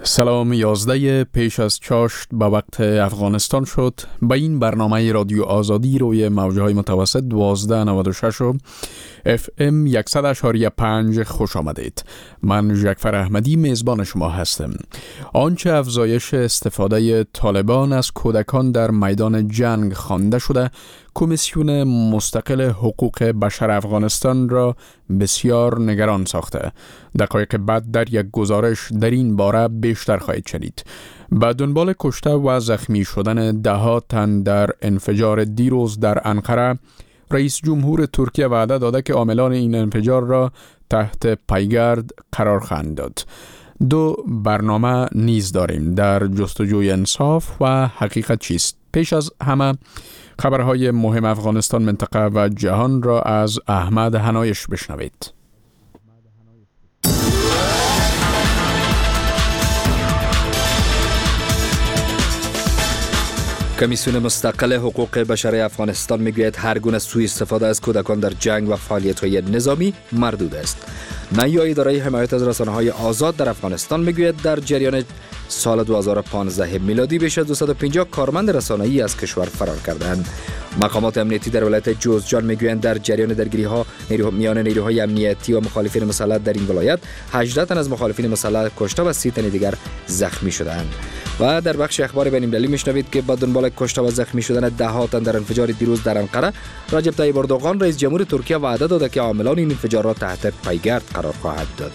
سلام 11 پیش از چاشت به وقت افغانستان شد. به این برنامه رادیو آزادی روی موجهای متوسط 1296 و FM 100.5 خوش آمدید. من جعفر احمدی میزبان شما هستم. آنچه افزایش استفاده طالبان از کودکان در میدان جنگ خوانده شده، کمیسیون مستقل حقوق بشر افغانستان را بسیار نگران ساخته. دقایق بعد در یک گزارش در این باره بیشتر خواهید شنید. به دنبال کشته و زخمی شدن ده‌ها تن در انفجار دیروز در انقره، رئیس جمهور ترکیه وعده داده که عاملان این انفجار را تحت پیگرد قرار خواهند داد. دو برنامه نیز داریم در جستجوی انصاف و حقیقت چیست. پیش از همه خبرهای مهم افغانستان، منطقه و جهان را از احمد هنایش بشنوید. کمیسیون مستقل حقوق بشر افغانستان میگوید هر گونه سوء استفاده از کودکان در جنگ و فعالیت‌های نظامی مردود است. نیا اداره حمایت از رسانه‌های آزاد در افغانستان میگوید در جریان سال 2015 میلادی بیش از 250 کارمند رسانه‌ای از کشور فرار کردند. مقامات امنیتی در ولایت جوزجان میگویند در جریان درگیری‌ها میان نیروهای امنیتی و مخالفین مسلح در این ولایت 18 تن از مخالفین مسلح کشته و 30 تن دیگر زخمی شدند. و در بخش اخبار بین‌المللی میشنوید که با دنبال کشته و زخمی شدن ده‌ها تن در انفجار دیروز در انقره، رجب طیب اردوغان رئیس جمهور ترکیه وعده داده که عاملان این انفجار را تحت پیگرد قرار خواهد داد.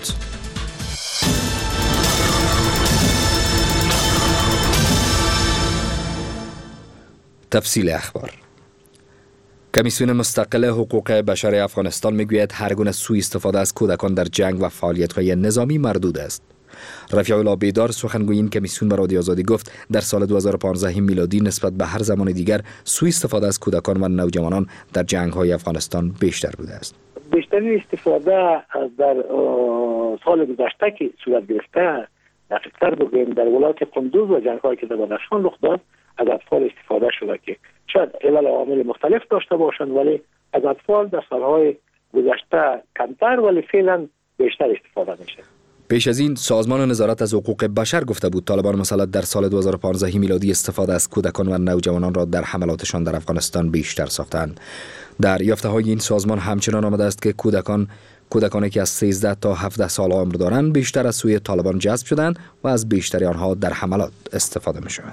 تفصیل اخبار. کمیسیون مستقل حقوق بشر افغانستان میگوید هر گونه سوء استفاده از کودکان در جنگ و فعالیت‌های نظامی مردود است. رفیع الله بیدار سخنگوی این کمیسیون به رادیو آزادی گفت در سال 2015 میلادی نسبت به هر زمان دیگر سوء استفاده از کودکان و نوجوانان در جنگ‌های افغانستان بیشتر بوده است. بیشترین استفاده در سال گذشته که صورت گرفته، دقیق‌تر بگویم در ولایت قندوز و جنگ‌هایی که در بدخشان رخ داد، از اطفال استفاده شده که شاید علل و عوامل مختلف داشته باشند، ولی از اطفال در سالهای گذشته کمتر ولی فعلا بیشتر استفاده میشه. پیش از این سازمان نظارت از حقوق بشر گفته بود طالبان مسلح در سال 2015 میلادی استفاده از کودکان و نوجوانان را در حملاتشان در افغانستان بیشتر ساختند. در یافته‌های این سازمان همچنان آمده است که کودکانی که از 13 تا 17 سال عمر دارند بیشتر از سوی طالبان جذب شدند و از بیشتری آنها در حملات استفاده می‌شوند.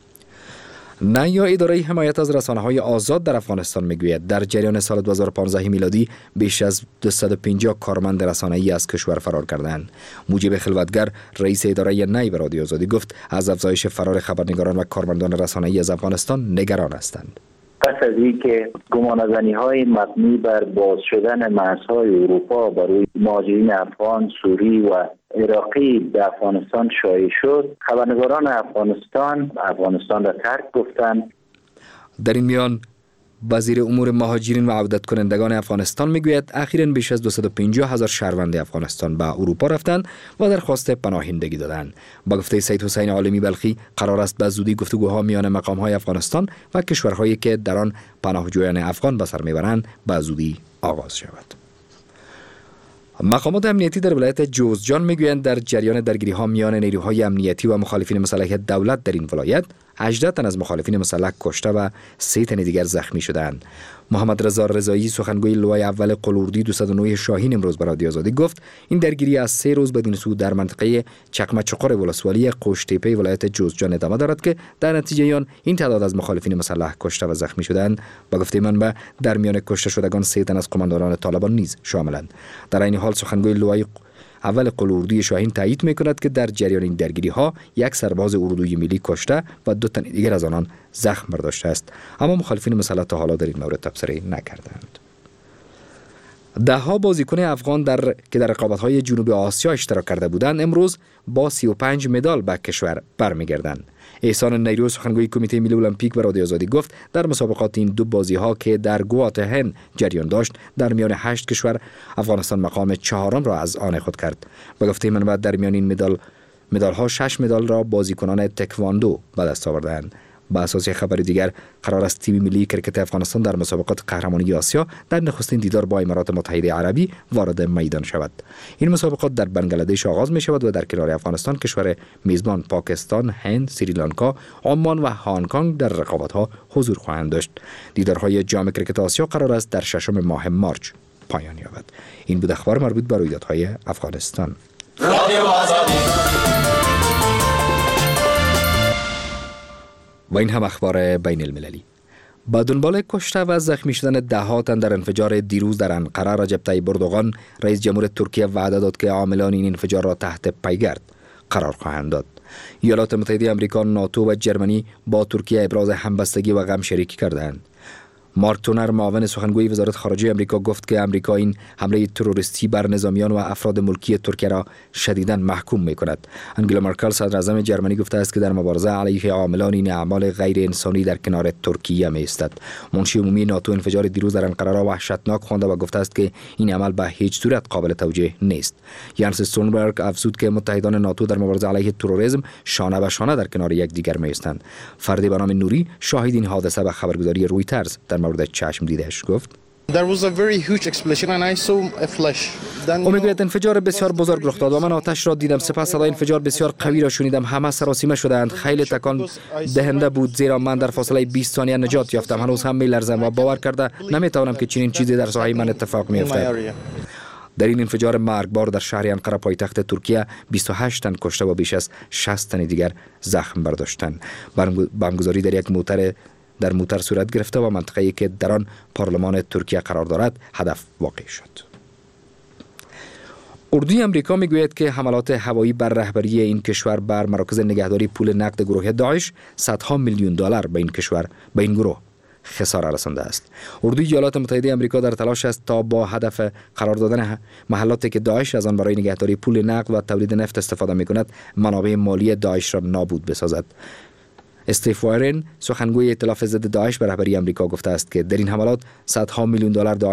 نیا اداره حمایت از رسانه‌های آزاد در افغانستان میگوید در جریان سال 2015 میلادی بیش از 250 کارمند رسانه‌ای از کشور فرار کردند. موجب خلوتگر رئیس اداره نی به رادیو آزادی گفت از افزایش فرار خبرنگاران و کارمندان رسانه‌ای از افغانستان نگران هستند. پس از اینکه گمانه‌زنی‌های مبنی بر باز شدن مرزهای اروپا برای مهاجرین افغان، سوری و عراقی به افغانستان شایع شد، خبرنگاران افغانستان را ترک گفتند. در این میان وزیر امور مهاجرین و عودت کنندگان افغانستان میگوید اخیراً بیش از 250,000 شهروند افغانستان به اروپا رفتند و درخواست پناهندگی دادند. با گفته سید حسین عالمی بلخی قرار است به زودی گفتگوها میان مقام‌های افغانستان و کشورهایی که در آن پناهجویان افغان به سر میبرند به زودی آغاز شود. مقامات امنیتی در ولایت جوزجان میگویند در جریان درگیری‌ها میان نیروهای امنیتی و مخالفین مسلح دولت در این ولایت 18 تن از مخالفین مسلح کشته و 3 تن دیگر زخمی شدند. محمد رضا رضایی سخنگوی لوای اول قلوردی 209 شاهین امروز به رادیو آزادی گفت این درگیری از 3 روز بدین سود در منطقه چقمه چقر ولسوالی قوشتیپه ولایت جوزجان ادامه دارد که در نتیجه آن این تعداد از مخالفین مسلح کشته و زخمی شدند. با گفته منبع در میان کشته شدگان 3 تن از قماندانان طالبان نیز شاملند. در این حال سخنگوی لوای اول قلوردی شاهین تایید میکند که در جریان این درگیری‌ها یک سرباز اردوی ملی کشته و 2 تن دیگر از آنان زخم برداشته است، اما مخالفین مسلح تا حالا در این مورد تبصره نکردند. ده‌ها بازیکن افغان که در رقابت‌های جنوب آسیا اشتراک کرده بودند امروز با 35 مدال به کشور برمیگردند. احسان نیرو سخنگوی کمیته ملی المپیک به رادیو آزادی گفت در مسابقات این دو بازی‌ها که در گواتهن جریان داشت در میان 8 کشور افغانستان مقام 4 را از آن خود کرد. به گفته منبع در میان این مدال‌ها 6 مدال را بازیکنان تکواندو به دست آوردند. با اساس خبر دیگر قرار است تیم ملی کرکت افغانستان در مسابقات قهرمانی آسیا در نخستین دیدار با امارات متحده عربی وارد میدان شود. این مسابقات در بنگلادش آغاز می شود و در کنار افغانستان کشور میزبان پاکستان، هند، سریلانکا، عمان و هنگ کنگ در رقابت‌ها حضور خواهند داشت. دیدارهای جام کرکت آسیا قرار است در 6 ماه مارچ پایان یابد. این بود اخبار مربوط به رویدادهای افغانستان. و این هم اخبار بین المللی. با دنبال کشته و زخمی شدن دهات در انفجار دیروز در انقره، رجب طیب اردوغان رئیس جمهور ترکیه وعده داد که عاملان این انفجار را تحت پیگرد قرار خواهند داد. ایالات متحده آمریکا، ناتو و جرمنی با ترکیه ابراز همبستگی و غم شریک کردند. مارک تونر، معاون سخنگوی وزارت خارجه آمریکا، گفت که آمریکا این حمله تروریستی بر نظامیان و افراد ملکی ترکیه را شدیداً محکوم می‌کند. انگلا مرکل، صدر اعظم جرمنی، گفته است که در مبارزه علیه عاملان این اعمال غیر انسانی در کنار ترکیه می‌ایستد. منشی عمومی ناتو انفجار دیروز در انقره را وحشتناک خوانده و گفته است که این عمل به هیچ صورت قابل توجیه نیست. یانس استولتنبرگ افزود که متحدان ناتو در مبارزه علیه تروریسم شانه به شانه در کنار یکدیگر می‌ایستند. فردی به نام نوری شاهد این حادثه به خبرگزاری رویترز در مورد چشم دیده‌اش گفت: او میگوید انفجار بسیار بزرگ رخ داد و من آتش را دیدم، سپس صدای انفجار بسیار قوی را شنیدم. همه سراسیمه شدند. خیلی تکان دهنده بود، زیرا من در فاصله 20 ثانیه نجات یافتم. هنوز هم میلرزم و باور کرده نمیتوانم که چنین چیزی در ساحه من اتفاق میافتد. در این انفجار مرگبار در شهر انقره پایتخت ترکیه 28 تن کشته و بیش از 60 تن دیگر زخم برداشتند. بمبگذاری در یک موتر صورت گرفته و منطقه‌ای که در آن پارلمان ترکیه قرار دارد هدف واقع شد. اردوی آمریکا میگوید که حملات هوایی بر رهبری این کشور بر مراکز نگهداری پول نقد گروه داعش صدها میلیون دلار به این گروه خسارت رسانده است. اردوی ایالات متحده آمریکا در تلاش است تا با هدف قرار دادن محلاتی که داعش از آن برای نگهداری پول نقد و تولید نفت استفاده می‌کند منابع مالی داعش را نابود بسازد. استیف وارن، سخنگوی ائتلاف ضد داعش، به رهبری آمریکا گفته است که در این حملات صدها میلیون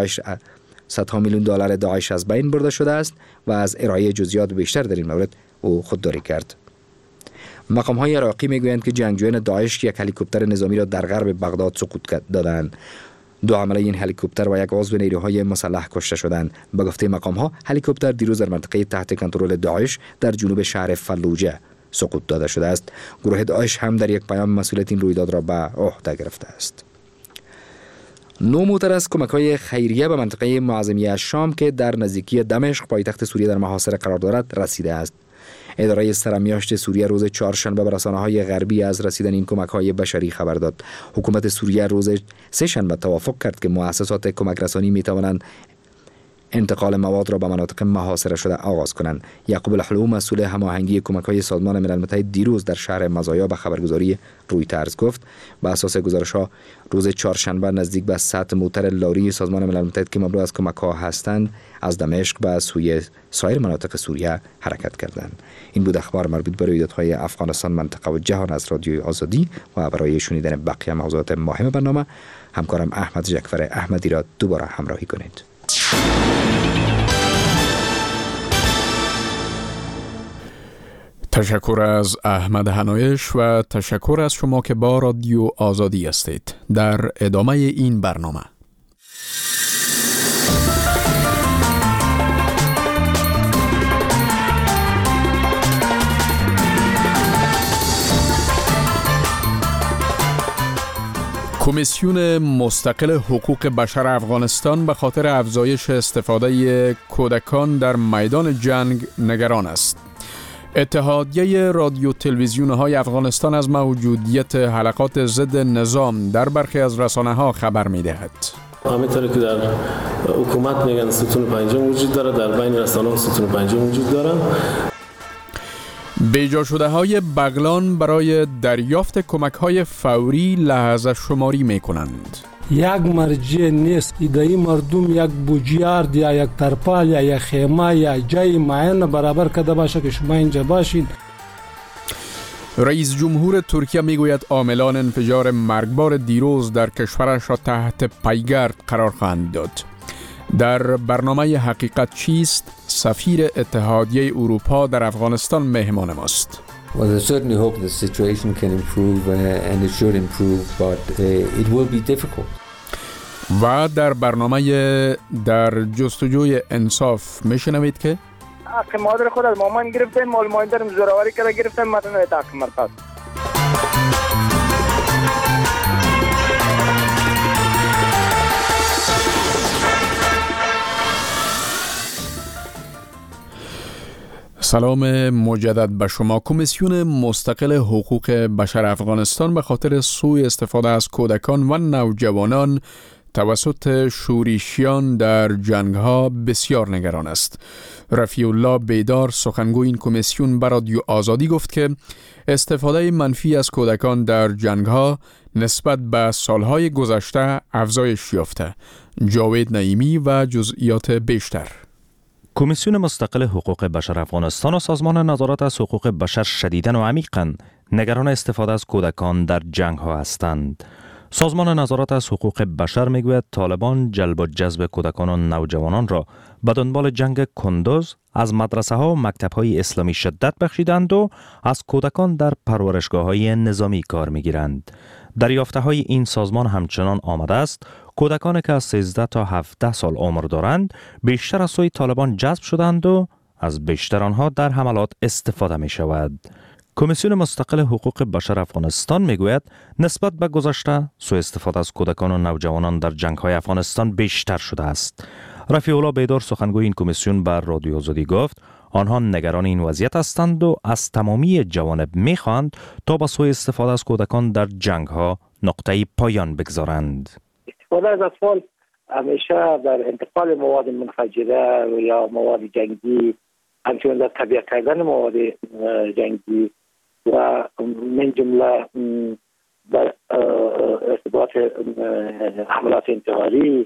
دلار داعش از بین برده شده است و از ارائه جزئیات بیشتر در این مورد او خودداری کرد. مقام‌های عراقی میگویند که جنگجویان داعش یک هلیکوپتر نظامی را در غرب بغداد سقوط دادند. 2 حامله این هلیکوپتر و یک عضو نیروهای مسلح کشته شدند. به گفته مقام‌ها هلیکوپتر دیروز در منطقه تحت کنترل داعش در جنوب شهر فلوجه سقوط داده شده است. گروه داعش هم در یک پیام مسئولیت این رویداد را به عهده گرفته است. 9 موتر از کمک‌های خیریه به منطقه معظمیه شام که در نزدیکی دمشق پایتخت سوریه در محاصره قرار دارد رسیده است. اداره سرمیاشت سوریه روز چهارشنبه به رسانه‌های غربی از رسیدن این کمک‌های بشری خبر داد. حکومت سوریه روز سه‌شنبه توافق کرد که مؤسسات کمک رسانی می‌توانند انتقال مواد را به مناطق محاصره شده آغاز کنند. یعقوب الحلو، مسئول هماهنگی کمک‌های سازمان ملل متحد، دیروز در شهر مزایا به خبرگزاری رویترز گفت بر اساس گزارش‌ها روز چهارشنبه نزدیک به 100 موتر لاری سازمان ملل متحد که مملو از کمک‌ها هستند از دمشق به سوی سایر مناطق سوریه حرکت کردند. این بود اخبار مربوط به رویدادهای افغانستان، منطقه و جهان از رادیوی آزادی و برای شنیدن بقیه موضوعات مهم برنامه همکارم احمد جعفر احمدی را دوباره همراهی کنید. تشکر از احمد هنایش و تشکر از شما که با رادیو آزادی هستید. در ادامه این برنامه کمیسیون مستقل حقوق بشر افغانستان به خاطر افزایش استفاده کودکان در میدان جنگ نگران است. اتحادیه رادیو تلویزیون‌های افغانستان از موجودیت حلقات ضد نظام در برخی از رسانه‌ها خبر می‌دهد. همینطوری که در حکومت میگن ستون پنجم وجود داره، در بین رسانه‌ها ستون پنجم وجود داره. بیجا شده های بغلان برای دریافت کمک های فوری لحظه شماری می کنند. یک مرجع نیست. ایدهی مردم یک بوجیارد یا یک ترپال یا یک خیمه یا جای معین برابر کرده باشه که شما اینجا باشین. رئیس جمهور ترکیه میگوید عاملان انفجار مرگبار دیروز در کشورش را تحت پیگرد قرار خواهند داد. در برنامه حقیقت چیست؟ سفیر اتحادیه اروپا در افغانستان مهمان ماست. Well, I certainly hope the situation can improve and it should improve, but it will be difficult. و در برنامه در جستجوی انصاف میشنوید که حق مادر خود از مامان گرفتن، مال مادرم زوراوری کرده گرفتن، مردم حق مرتاد. سلام مجدد به شما. کمیسیون مستقل حقوق بشر افغانستان به خاطر سوء استفاده از کودکان و نوجوانان توسط شورشیان در جنگ‌ها بسیار نگران است. رفیع الله بیدار سخنگوی این کمیسیون به رادیو آزادی گفت که استفاده منفی از کودکان در جنگ‌ها نسبت به سالهای گذشته افزایش یافته. جاوید نعیمی و جزئیات بیشتر. کمیسیون مستقل حقوق بشر افغانستان و سازمان نظارت از حقوق بشر شدیداً و عمیقاً نگران استفاده از کودکان در جنگ‌ها هستند. سازمان نظارت از حقوق بشر میگوید طالبان جلب و جذب کودکان و نوجوانان را به دنبال جنگ کندوز از مدرسه ها و مکتب های اسلامی شدت بخشیدند و از کودکان در پرورشگاه های نظامی کار میگیرند. دریافته های این سازمان همچنان آمده است کودکانی که از 13 تا 17 سال عمر دارند بیشتر از سوی طالبان جذب شدند و از بیشتر آنها در حملات استفاده می شود. کمیسیون مستقل حقوق بشر افغانستان میگوید نسبت به گذشته سوء استفاده از کودکان و نوجوانان در جنگ‌های افغانستان بیشتر شده است. رفیع الله بیدار سخنگوی این کمیسیون بر رادیو آزادی گفت آنها نگران این وضعیت هستند و از تمامی جوانب می‌خواهند تا با سوء استفاده از کودکان در جنگ‌ها نقطه‌ای پایان بگذارند. استفاده از اطفال همیشه در انتقال مواد منفجره یا مواد جنگی، همچنین در تبیه کردن مواد جنگی و من جمله در ارتباط حملات انتحاری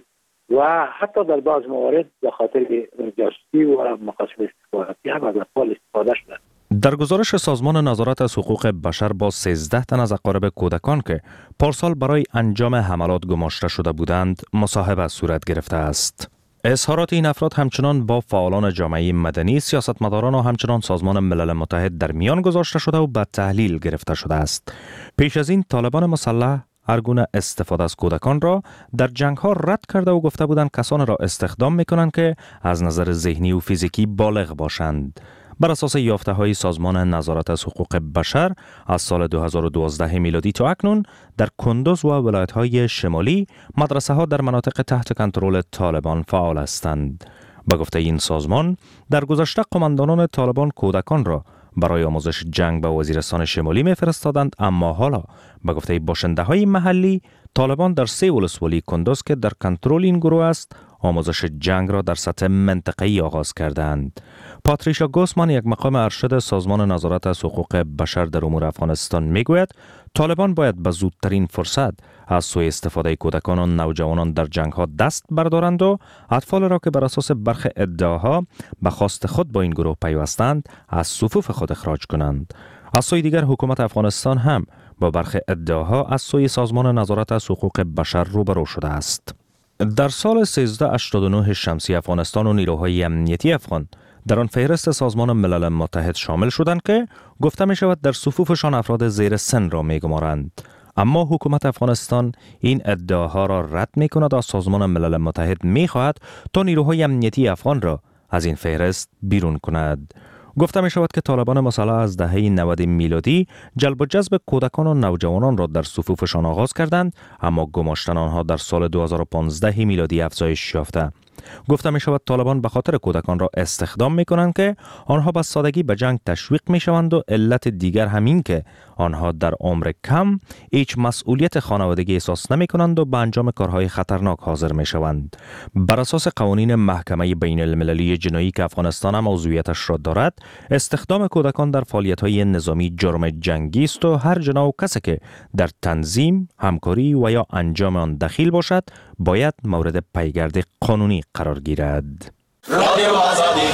و حتی در بعض موارد به خاطر جاسوسی و مقاصد استخباراتی هم از اطفال استفاده شده. در گزارش سازمان نظارت از حقوق بشر با 13 تن از اقارب کودکان که پارسال برای انجام حملات گماشته شده بودند مصاحبه صورت گرفته است. اظهارات این افراد همچنان با فعالان جامعه مدنی، سیاستمداران و همچنان سازمان ملل متحد در میان گذاشته شده و به تحلیل گرفته شده است. پیش از این طالبان مسلح هر گونه استفاده از کودکان را در جنگ‌ها رد کرده و گفته بودند کسانی را استخدام می‌کنند که از نظر ذهنی و فیزیکی بالغ باشند. بر اساس یافته‌های سازمان نظارت از حقوق بشر از سال 2012 میلادی تا اکنون در کندوز و ولایت‌های شمالی مدرسه‌ها در مناطق تحت کنترل طالبان فعال هستند. به گفته این سازمان در گذشته قماندانان طالبان کودکان را برای آموزش جنگ به وزیرستان شمالی می‌فرستادند، اما حالا به گفته باشنده‌های محلی طالبان در 3 ولسوالی کندوز که در کنترل این گروه است آموزش جنگ را در سطح منطقه‌ای آغاز کردند. پاتریشا گوسمان یک مقام ارشد سازمان نظارت از حقوق بشر در امور افغانستان میگوید طالبان باید به زودترین فرصت از سوء استفاده کودکان و نوجوانان در جنگ‌ها دست بردارند و اطفال را که بر اساس برخی ادعاها به خواست خود با این گروه پیوستند از صفوف خود اخراج کنند. از سوی دیگر حکومت افغانستان هم با برخی ادعاها از سوی سازمان نظارت از حقوق بشر روبرو شده است. در سال 1389 شمسی افغانستان و نیروهای امنیتی افغان در آن فهرست سازمان ملل متحد شامل شدند که گفته می شود در صفوفشان افراد زیر سن را می گمارند. اما حکومت افغانستان این ادعاها را رد می کند و سازمان ملل متحد می خواهد تا نیروهای امنیتی افغان را از این فهرست بیرون کند. گفته می شود که طالبان مسلح از دهه 90 میلادی جلب و جذب کودکان و نوجوانان را در صفوفشان آغاز کردند، اما گماشتن آنها در سال 2015 میلادی افزایش یافته. گفته می شود طالبان به خاطر کودکان را استخدام می کنند که آنها به سادگی به جنگ تشویق می شوند و علت دیگر همین که آنها در عمر کم هیچ مسئولیت خانوادگی احساس نمی کنند و به انجام کارهای خطرناک حاضر می شوند. بر اساس قوانین محکمه بین المللی جنایی که افغانستان هم عضویتش را دارد، استخدام کودکان در فعالیت‌های نظامی جرم جنگی است و هر جنا و کسی که در تنظیم، همکاری و یا انجام آن دخیل باشد باید مورد پیگرد قانونی قرار گیرد. رادیو آزادی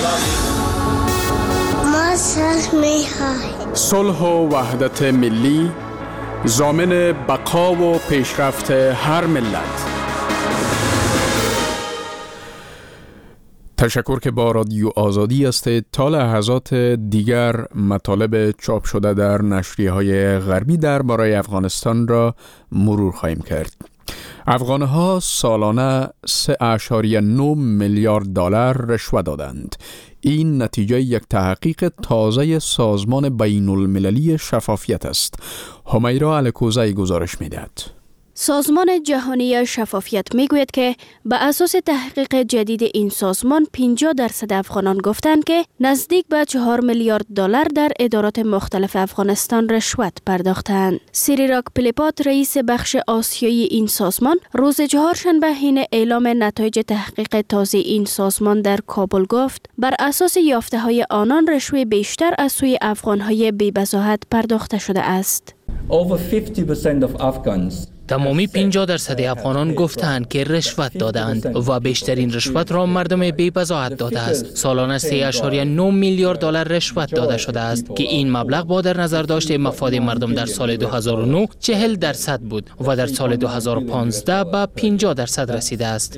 ما صلح و وحدت ملی ضامن بقا و پیشرفت هر ملت. تشکر که با رادیو آزادی هستید. تا لحظات دیگر مطالب چاپ شده در نشریه‌های غربی درباره افغانستان را مرور خواهیم کرد. افغانها سالانه 3.9 میلیارد دلار رشوه دادند. این نتیجه یک تحقیق تازه سازمان بین المللی شفافیت است. همیرا الکوزی گزارش می‌دهد. سازمان جهانی شفافیت میگوید که به اساس تحقیق جدید این سازمان 50% افغانان گفتند که نزدیک به 4 میلیارد دلار در ادارات مختلف افغانستان رشوت پرداختند. سیریراک پلیپات رئیس بخش آسیایی این سازمان روز چهارشنبه حین اعلام نتایج تحقیق تازه این سازمان در کابل گفت بر اساس یافته‌های آنان رشوه بیشتر از سوی افغان‌های بی‌بضاعت پرداخته شده است. Over 50% of Afghans تمامی 50% افغانان گفتند که رشوت دادند و بیشترین رشوت را مردم بی‌بضاعت داده است. سالانه 3.9 میلیارد دلار رشوت داده شده است که این مبلغ با در نظر داشته مفاد مردم در سال 2009 40% بود و در سال 2015 به 50% رسیده است.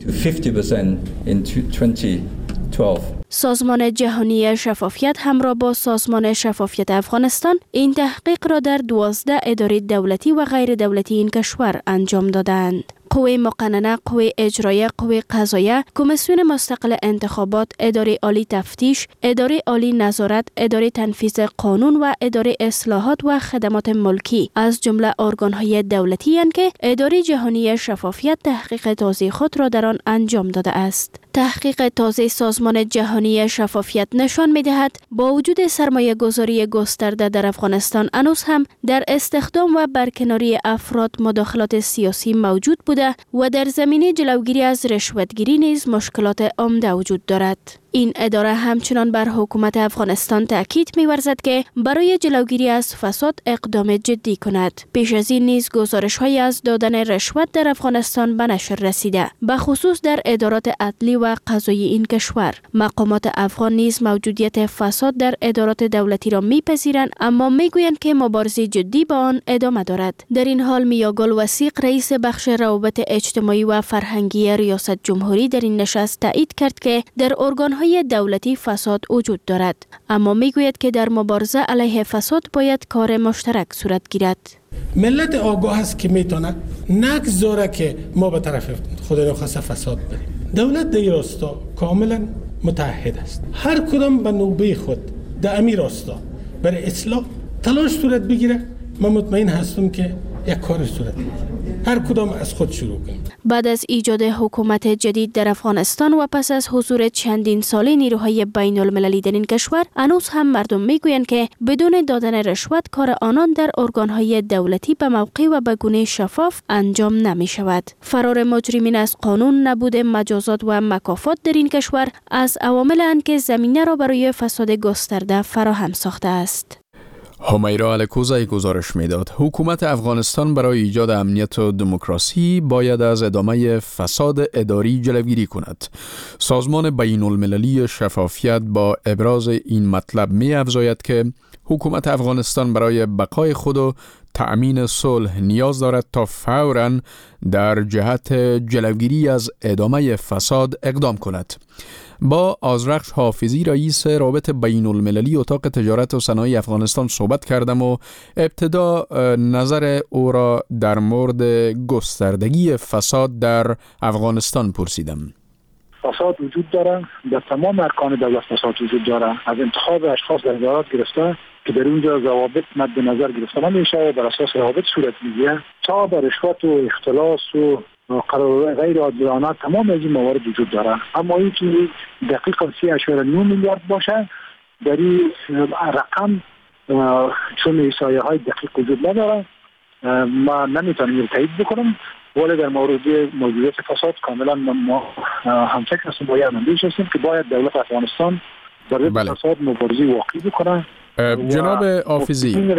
سازمان جهانی شفافیت همراه با سازمان شفافیت افغانستان این تحقیق را در 12 اداره دولتی و غیر دولتی این کشور انجام دادند. قوه مقننه، قوه اجرایه، قوه قضاییه، کمیسیون مستقل انتخابات، اداره عالی تفتیش، اداره عالی نظارت، اداره تنفیذ قانون و اداره اصلاحات و خدمات ملکی از جمله ارگان‌های دولتی اند که اداره جهانی شفافیت تحقیق تازه خود را در آن انجام داده است. تحقیق تازه سازمان جهانی شفافیت نشان می‌دهد با وجود سرمایه‌گذاری گسترده در افغانستان هنوز هم در استخدام و برکناری افراد مداخلات سیاسی موجود بوده و در زمینه جلوگیری از رشوتگیری نیز مشکلات عمده وجود دارد. این اداره همچنان بر حکومت افغانستان تاکید می‌ورزد که برای جلوگیری از فساد اقدام جدی کند. پیش از این نیز گزارش‌هایی از دادن رشوت در افغانستان به نشر رسیده، به خصوص در ادارات عدلی و قضایی این کشور. مقامات افغان نیز موجودیت فساد در ادارات دولتی را می‌پذیرند، اما می‌گویند که مبارزه جدی با آن ادامه دارد. در این حال میاگل وثیق رئیس بخش روابط اجتماعی و فرهنگی ریاست جمهوری در این نشست تایید کرد که در ارگان‌های دولتی فساد وجود دارد، اما میگوید که در مبارزه علیه فساد باید کار مشترک صورت گیرد. ملت آگاه است که میتونه نگذاره که ما به طرف خود نخواست فساد بریم. دولت در راستا کاملا متحد است. هر کدام به نوبه خود در امیر راستا برای اصلاح تلاش صورت بگیره. من مطمئن هستم که یک کار صورت بگیره. هر کدام از خود شروع کنیم. بعد از ایجاد حکومت جدید در افغانستان و پس از حضور چندین ساله نیروهای بین المللی در این کشور، هنوز هم مردم میگویند که بدون دادن رشوت کار آنان در ارگانهای دولتی به موقع و به گونه شفاف انجام نمی شود. فرار مجرمین از قانون، نبود مجازات و مکافات در این کشور از عوامل اند که زمینه را برای فساد گسترده فراهم ساخته است. همیرا الکوزی گزارش میداد. حکومت افغانستان برای ایجاد امنیت و دموکراسی باید از ادامه فساد اداری جلوگیری کند. سازمان بین المللی شفافیت با ابراز این مطلب می افزاید که حکومت افغانستان برای بقای خود و تأمین صلح نیاز دارد تا فوراً در جهت جلوگیری از ادامه فساد اقدام کند. با آذرخش حافظی رئیس رابط بین المللی اتاق تجارت و صنایع افغانستان صحبت کردم و ابتدا نظر او را در مورد گستردگی فساد در افغانستان پرسیدم. فساد وجود داره، در تمام ارکان دولت فساد وجود داره، از انتخاب اشخاص در ادارات گرفته که در اونجا ضوابط مد نظر گرفته نمیشه و بر اساس روابط صورت میگیره تا به رشوت و اختلاس و قرار غیر عادلانه تمام از این موارد وجود داره. اما این که دقیقا 3.9 میلیارد باشه در این رقم چون احصایه های دقیق وجود نداره ما نمیتونیم این تایید بکنم، ولی در مورد موجودیت فساد کاملا ما همفکر هستیم با یعنی هستیم که باید دولت افغانستان برای فساد مبارزه واقعی بکنه. جناب حافظی،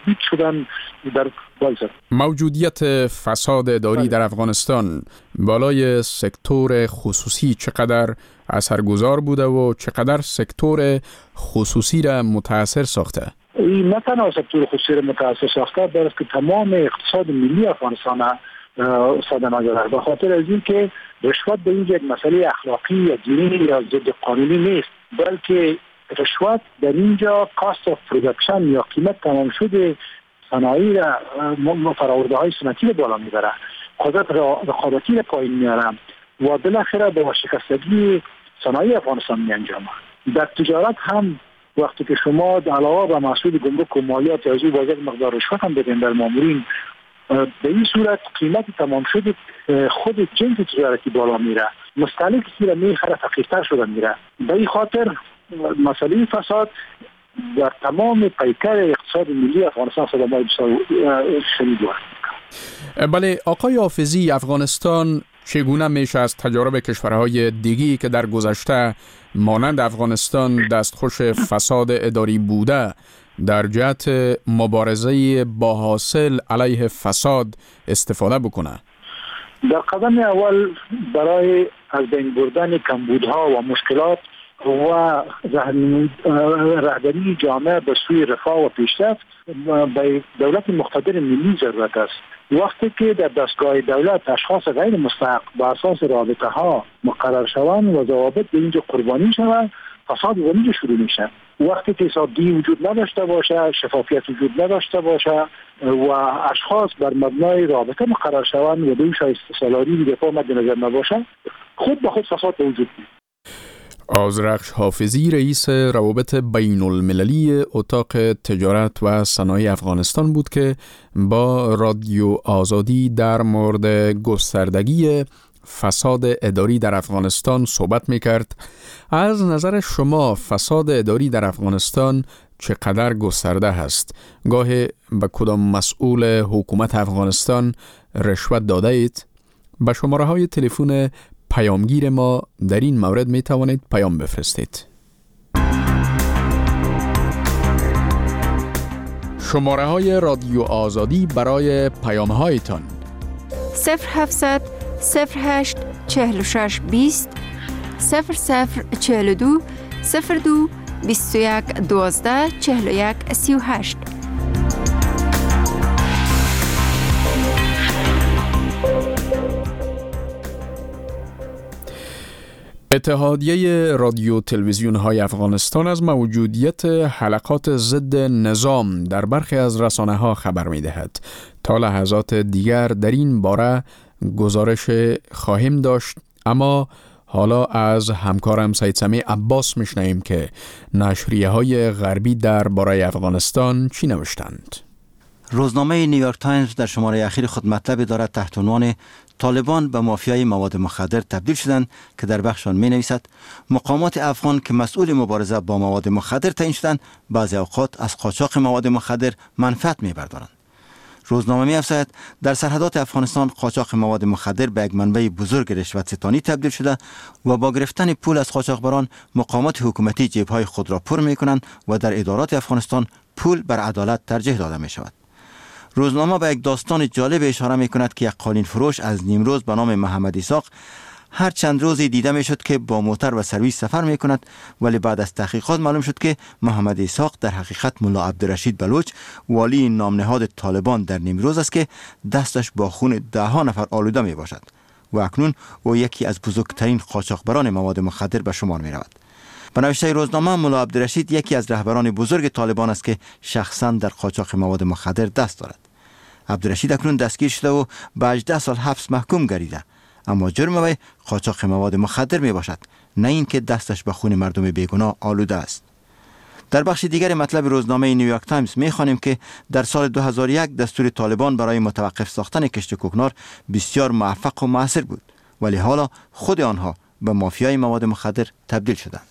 موجودیت فساد اداری در افغانستان بالای سکتور خصوصی چقدر اثرگذار بوده و چقدر سکتور خصوصی را متاثر ساخته؟ این نه تنها سکتور خصوصی را متاثر ساخته، بلکه تمام اقتصاد ملی افغانستان ساده نگذارد، به خاطر از اینکه رشوت به اینجا یک مسئله اخلاقی یا دینی یا ضد قانونی نیست، بلکه رشوت در اینجا کاست آف پروداکشن یا قیمت تمام شده صنایع را فراورده های سنتی را بالا میبره، قدرت رقابتی را پایین میاره و بالاخره با شکستگی صنایع افغانستان می انجامه. در تجارت هم وقتی که شما علاوه به محصول گمرک و مالیات از او باید مقدار رشوت هم بدین در مامورین، به این صورت قیمت تمام شده خود جنس تجارتی بالا میره، مستهلکی را میخره فقیرتر شده میره. به این خاطر مسئله فساد در تمام پیکر اقتصاد ملی افغانستان صدمات شدید است. بله آقای حافظی، افغانستان چگونه میشه از تجارب کشورهای دیگی که در گذشته مانند افغانستان دستخوش فساد اداری بوده در جهت مبارزه با حاصل علیه فساد استفاده بکنه؟ در قدم اول برای از بین بردن کمبودها و مشکلات و رهبری جامعه به سوی رفاه و پیشرفت به دولت مقتدر ملی ضرورت است. وقتی که در دستگاه دولت اشخاص غیر مستحق به اساس رابطه ها مقرر شوند و ضوابط به اینجا قربانی شوند، فساد و اینجا شروع میشه. وقتی که حسابدهی وجود نداشته باشه، شفافیت وجود نداشته باشه و اشخاص بر مبنای رابطه مقرر شوند و دوی شایسته سالاری دفاع مد نظر نباشه، خود به خود فساد به وجود میاد. آذرخش حافظی، رئیس روابط بین المللی اتاق تجارت و صنایع افغانستان بود که با رادیو آزادی در مورد گستردگی فساد اداری در افغانستان صحبت میکرد. از نظر شما فساد اداری در افغانستان چقدر گسترده است؟ گاهی به کدام مسئول حکومت افغانستان رشوت داده اید؟ به شماره های تلفن پیامگیر ما در این مورد می توانید پیام بفرستید. شماره های رادیو آزادی برای پیام هایتان 0700 08 46 20 0042 02 21 12 41 38. اتحادیه رادیو تلویزیون های افغانستان از موجودیت حلقات ضد نظام در برخی از رسانه ها خبر می دهد. تا لحظات دیگر در این باره گزارش خواهیم داشت، اما حالا از همکارم سید سمیع عباس میشنویم که نشریه های غربی در باره افغانستان چی نوشتند. روزنامه نیویورک تایمز در شماره اخیر خود مطلبی دارد تحت عنوان طالبان به مافیای مواد مخدر تبدیل شدند که در بخشان می نویسد مقامات افغان که مسئول مبارزه با مواد مخدر تعیین شدند بعضی اوقات از قاچاق مواد مخدر منفعت می بردارند. روزنامه می افزاید در سرحدات افغانستان قاچاق مواد مخدر به یک منبع بزرگ رشوت ستانی تبدیل شده و با گرفتن پول از قاچاقبران مقامات حکومتی جیبهای خود را پر می کنند و در ادارات افغانستان پول بر عدالت ترجیح داده می شود. روزنامه به یک داستان جالب اشاره می کند که یک قالین فروش از نیمروز به نام محمد اسحاق هر چند روزی دیده می شد که با موتر و سرویس سفر می کند، ولی بعد از تحقیقات معلوم شد که محمد اسحاق در حقیقت ملا عبدالرشید بلوچ والی نامنهاد طالبان در نیمروز است که دستش با خون دهها نفر آلوده می باشد و اکنون او یکی از بزرگترین قاچاقبران مواد مخدر به شمار می رود. به نوشته روزنامه ملا عبدالرشید یکی از رهبران بزرگ طالبان است که شخصا در قاچاق مواد مخدر دست دارد. عبدالرشید اکنون دستگیر شده و به 18 سال حبس محکوم گردیده، اما جرم وی قاچاق مواد مخدر می باشد، نه اینکه دستش به خون مردم بیگناه آلوده است. در بخش دیگر مطلب روزنامه نیویورک تایمز می خوانیم که در سال 2001 دستور طالبان برای متوقف ساختن کشت کوکنار بسیار موفق و موثر بود، ولی حالا خود آنها به مافیای مواد مخدر تبدیل شدند.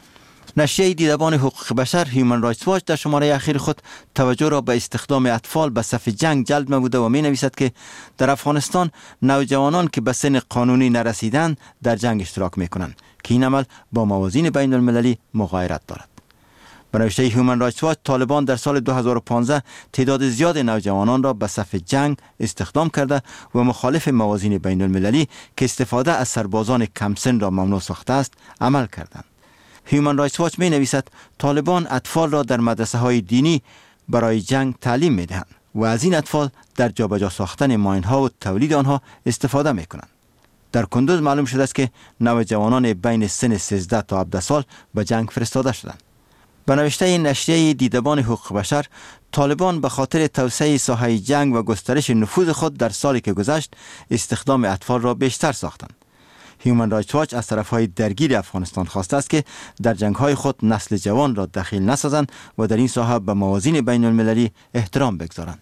نشریه دیدبان حقوق بشر هیومن رایتس واچ در شماره اخیر خود توجه را به استخدام اطفال به صف جنگ جلب نموده و می نویسد که در افغانستان نوجوانان که به سن قانونی نرسیدند در جنگ اشتراک می کنند که این عمل با موازین بین المللی مغایرت دارد. به نوشته هیومن رایتس واچ طالبان در سال 2015 تعداد زیاد نوجوانان را به صف جنگ استخدام کرده و مخالف موازین بین المللی که استفاده از سربازان کم سن را ممنوع ساخته است عمل کردند. هیومن رایتس واچ می نویسد طالبان اطفال را در مدرسه های دینی برای جنگ تعلیم می دهند و از این اطفال در جابجا ساختن ماین‌ها و تولید آنها استفاده می‌کنند. در کندوز معلوم شده است که نوجوانان بین سن 13 تا 17 سال به جنگ فرستاده شدند. به نوشته نشریه دیدبان حقوق بشر، طالبان به خاطر توسعه ساحه جنگ و گسترش نفوذ خود در سالی که گذشت استخدام اطفال را بیشتر ساختند. هیومن رایتس واچ از طرفهای درگیر افغانستان خواسته است که در جنگ‌های خود نسل جوان را دخیل نسازند و در این ساحه به موازین بین المللی احترام بگذارند.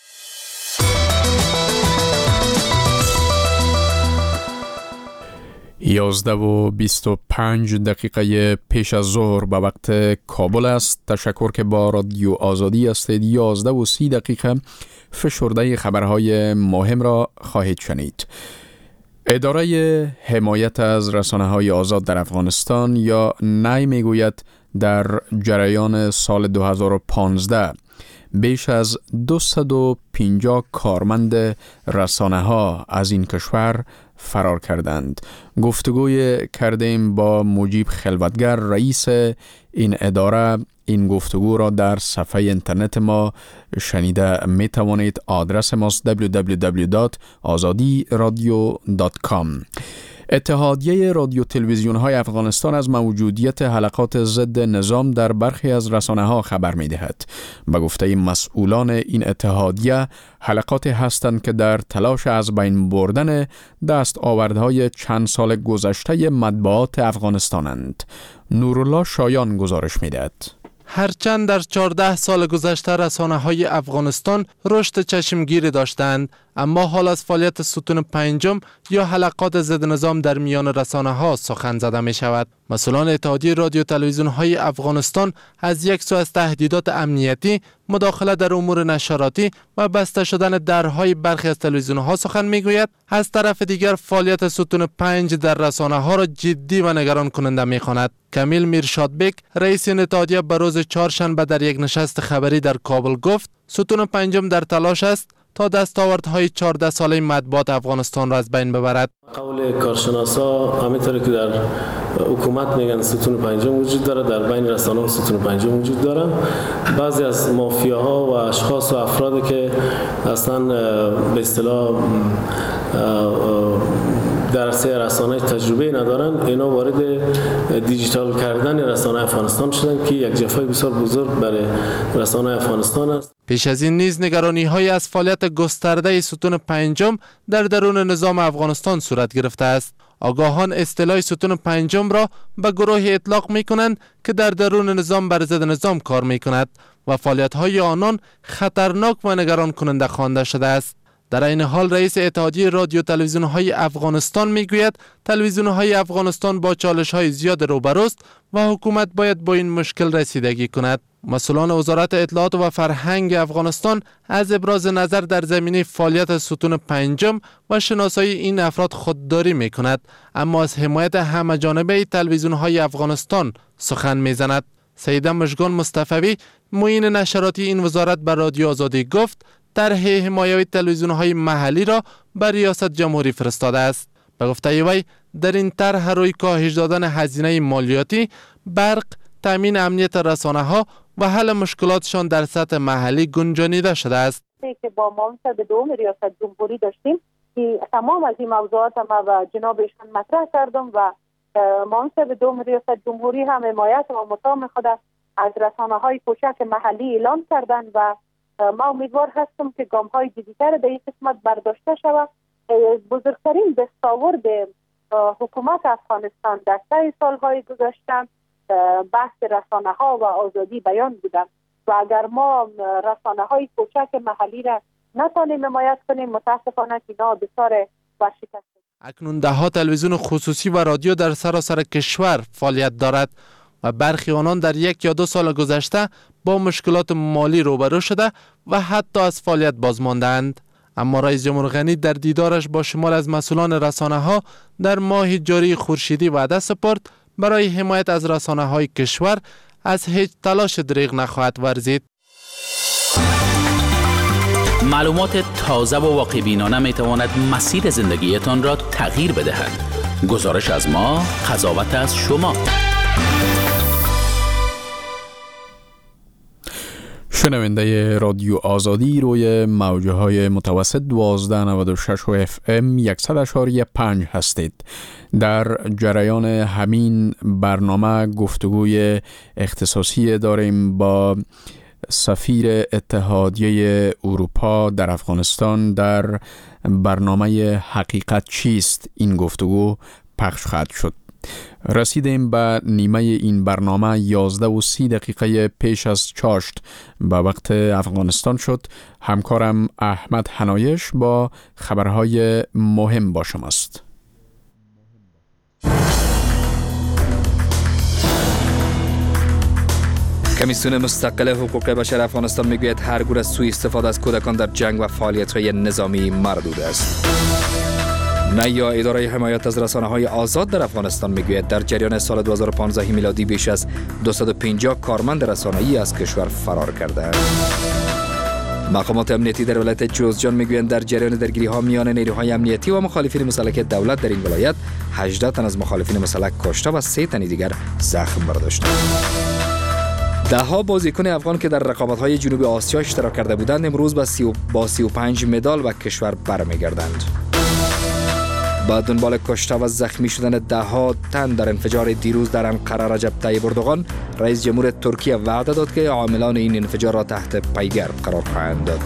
11:25 پیش از ظهر به وقت کابل است. تشکر که با رادیو آزادی هستید. 11:30 فشرده خبرهای مهم را خواهید شنید. اداره حمایت از رسانه‌های آزاد در افغانستان یا نی میگوید در جریان سال 2015 بیش از 250 کارمند رسانه‌ها از این کشور فرار کردند. گفتگوی کردیم با مجیب خلوتگر، رئیس این اداره. این گفتگو را در صفحه اینترنت ما شنیده می توانید. آدرس ماست www.azadiradio.com. اتحادیه رادیو تلویزیون های افغانستان از موجودیت حلقات ضد نظام در برخی از رسانه ها خبر می دهد. به گفته مسئولان این اتحادیه، حلقات هستند که در تلاش از بین بردن دستاوردهای چند سال گذشته مطبوعات افغانستانند. نورالله شایان گزارش می دهد. هرچند در 14 سال گذشته رسانه‌های افغانستان رشد چشمگیری داشتند، اما حال از فعالیت ستون پنجم یا حلقات ضد نظام در میان رسانه‌ها سخن زده می شود. مسئولان اتحادیه رادیو تلویزیون‌های افغانستان از یک سو از تهدیدات امنیتی، مداخله در امور نشراتی و بسته شدن درهای برخی از تلویزیون‌ها سخن می‌گوید. از طرف دیگر فعالیت ستون 5 در رسانه‌ها را جدی و نگران کننده می‌خواند. کمیل میرشادبک، رئیس این اتحادیه، به روز چهارشنبه در یک نشست خبری در کابل گفت ستون پنجم در تلاش است تا دستاوردهای 14 ساله مطبوعات افغانستان را از بین ببرد. قول کارشناسا همینطوری که در حکومت میگن ستون پنجم وجود داره، در بین رسانه‌ها ستون پنجم وجود داره. بعضی از مافیاها و اشخاص و افرادی که اصلا به اصطلاح در عرصه رسانه تجربه ندارن، اینا وارد دیجیتال کردن رسانه افغانستان شدن که یک جفای بسیار بزرگ برای رسانه افغانستان است. پیش از این نیز نگرانی‌های از فعالیت گسترده ستون پنجم در درون نظام افغانستان صورت گرفته است. آگاهان اصطلاح ستون پنجم را به گروه اطلاق می‌کنند که در درون نظام بر ضد نظام کار می‌کند و فعالیت‌های آنان خطرناک و نگران کننده خوانده شده است. در این حال رئیس اتحادیه رادیو تلویزیون‌های افغانستان میگوید تلویزیون‌های افغانستان با چالش‌های زیاد روبروست و حکومت باید با این مشکل رسیدگی کند. مسئولان وزارت اطلاعات و فرهنگ افغانستان از ابراز نظر در زمینه فعالیت ستون پنجم و شناسایی این افراد خودداری می‌کند، اما از حمایت همه‌جانبه تلویزیون‌های افغانستان سخن می‌زند. سیده مژگان مصطفی، معین نشراتی این وزارت به رادیو آزادی گفت طرح حمایت تلویزیون‌های محلی را به ریاست جمهوری فرستاده است. به گفته وی در این طرح روی کاهش دادن هزینه مالیاتی، برق، تامین امنیت رسانه‌ها و حل مشکلاتشان در سطح محلی گنجانیده شده است. که با منصب دوم ریاست جمهوری داشتیم که تمام از این موضوعات ما و جنابشان مطرح کردم و منصب دوم ریاست جمهوری هم حمایت و مطالبه خود از رسانه‌های کوچک محلی اعلان کردند و ما امیدوار هستم که گام‌های جدی‌تر در این قسمت برداشته شود. بزرگترین دستاورد حکومت افغانستان در 3 سال‌های گذشته بحث رسانه‌ها و آزادی بیان بودند و اگر ما رسانه‌های کوچک محلی را نتوانیم حمایت کنیم، متاسفانه اینا بسیار ورشکسته. اکنون ده‌ها تلویزیون خصوصی و رادیو در سراسر کشور فعالیت دارد و برخی آنان در 1 یا 2 سال گذشته با مشکلات مالی روبرو شده و حتی از فعالیت باز ماندند. اما رئیس جمهور غنی در دیدارش با شمار از مسئولان رسانه‌ها در ماه جاری خورشیدی وعده سپرد برای حمایت از رسانه‌های کشور از هیچ تلاش دریغ نخواهد ورزید. معلومات تازه و واقع‌بینانه می‌تواند مسیر زندگیتان را تغییر بدهد. گزارش از ما، قضاوت از شما. شنونده رادیو آزادی روی موجه های متوسط 1296 و FM 100.5 هستید. در جریان همین برنامه گفتگوی اختصاصی داریم با سفیر اتحادیه اروپا در افغانستان. در برنامه حقیقت چیست این گفتگو پخش خواهد شد. رسیدیم به نیمه این برنامه. 11:30 پیش از چاشت به وقت افغانستان شد. همکارم احمد حنایش با خبرهای مهم با شماست. کمیسیون مستقل حقوق بشر افغانستان میگوید هر گونه سوء استفاده از کودکان در جنگ و فعالیت‌های نظامی مردود است. نیا اداره حمایت از رسانه‌های آزاد در افغانستان میگوید در جریان سال 2015 میلادی بیش از 250 کارمند رسانه‌ای از کشور فرار کردند. مقامات امنیتی در ولایت جوزجان میگویند در جریان درگیری‌ها میان نیروهای امنیتی و مخالفین مسلح دولت در این ولایت 18 تن از مخالفین مسلح کشته و 3 تن دیگر زخم برداشتند. ده‌ها بازیکن افغان که در رقابت‌های جنوب آسیا اشتراک کرده بودند امروز با 35 مدال به کشور برمیگردند. با دنبال کشته و زخمی شدن ده‌ها تن در انفجار دیروز در انقره، رجب طیب اردوغان رئیس جمهور ترکیه وعده داد که عاملان این انفجار را تحت پیگر قرار خواهند داد.